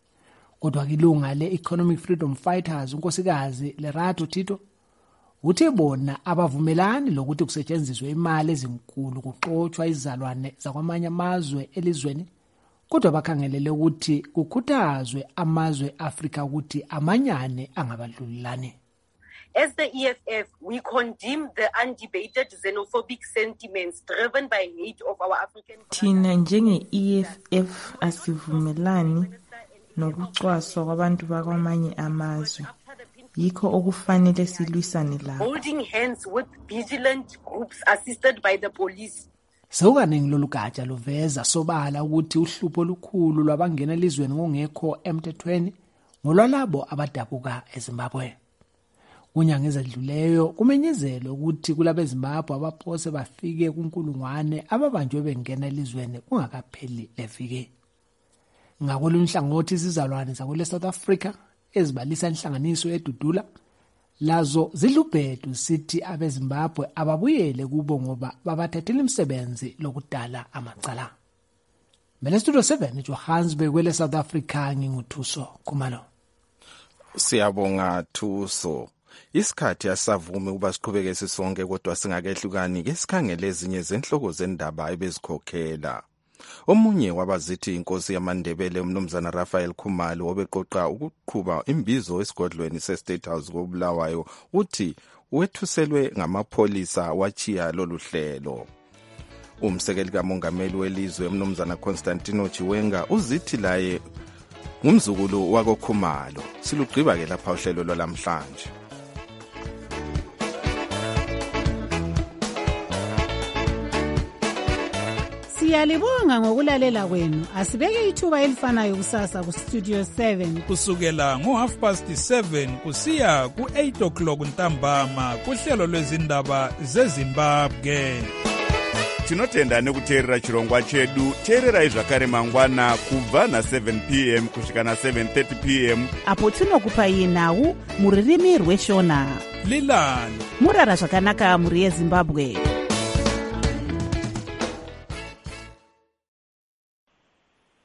Kodwa ilunga le-Economic Freedom Fighters unkosikazi Lerato Tito uthe bona abavumelani lokuthi kusetshenziswe imali ezinkulu kuxoxwa izizalwane zakwamanye amazwe elizweni, kodwa bakhangelele ukuthi kukhuthazwe amazwe Afrika ukuthi amanyane angabadlulilani. As the E F F, we condemn the undebated xenophobic sentiments driven by hate of our African. Thina njenge-E F F asivumelani nokucwaswa kwabantu bakwamanye amazwe. Yikho okufanele silwisane lapho. Holding hands with vigilant groups assisted by the police. Sewukaningi lolu gatsha luveza sobala ukuthi uhlupho olukhulu lwabangena elizweni ngokungekho emthethweni ngolwalabo abadabuka eZimbabwe. Kunyanga ezedluleyo kumenyezelwe ukuthi kulabe Zimbabwe abaphose bafike kunkulungwane ababanjwe bengena elizweni kungakapheli leviki. Ngakolunye uhlangothi izizalwane zakwele South Africa ezibalisa inhlanganiso edudula lazo zidlubhedu sithi abeZimbabwe ababuyele kubo ngoba babathathela imisebenzi lokudala amacala. Mele Studio seven eJohannesburg kwele South Africa nginguthuso Khumalo. Siyabonga Thuso. Isikhathi asavume kuba siqhubeke sisonke kodwa singakehlukani ke sikhangele ezinye zenhloko zendaba ebezikhokhela. Omunye wabazithi inkosi yamaNdebele umnumzana Raphael Khumalo obeqoqa ukuqhuba imbizo esigodlweni se-State House koBulawayo uthi wethuselwe ngamapholisa wachiya lolu hlelo. Umsekeli kamongameli welizwe umnumzana Constantino Chiwenga uzithi laye ngumzukulu wako Khumalo. Silugqiba ke lapha uhlelo lwalamhlanje. Siyalibonga ngokulalela kwenu. Asibeke ithuba elifanayo kusasa ku Studio seven kusukela ngo half past seven kusiya ku eight o'clock ntambama kuhlelo lwezindaba zeZimbabwe. Tinotenda nekuteerera chirongwa chedu. Teererai zvakare mangwana kubva na seven p m kusvika na seven thirty p m apo tinokupai nhau muririmi rweshona. Lilani murara zvakanaka muri yeZimbabwe.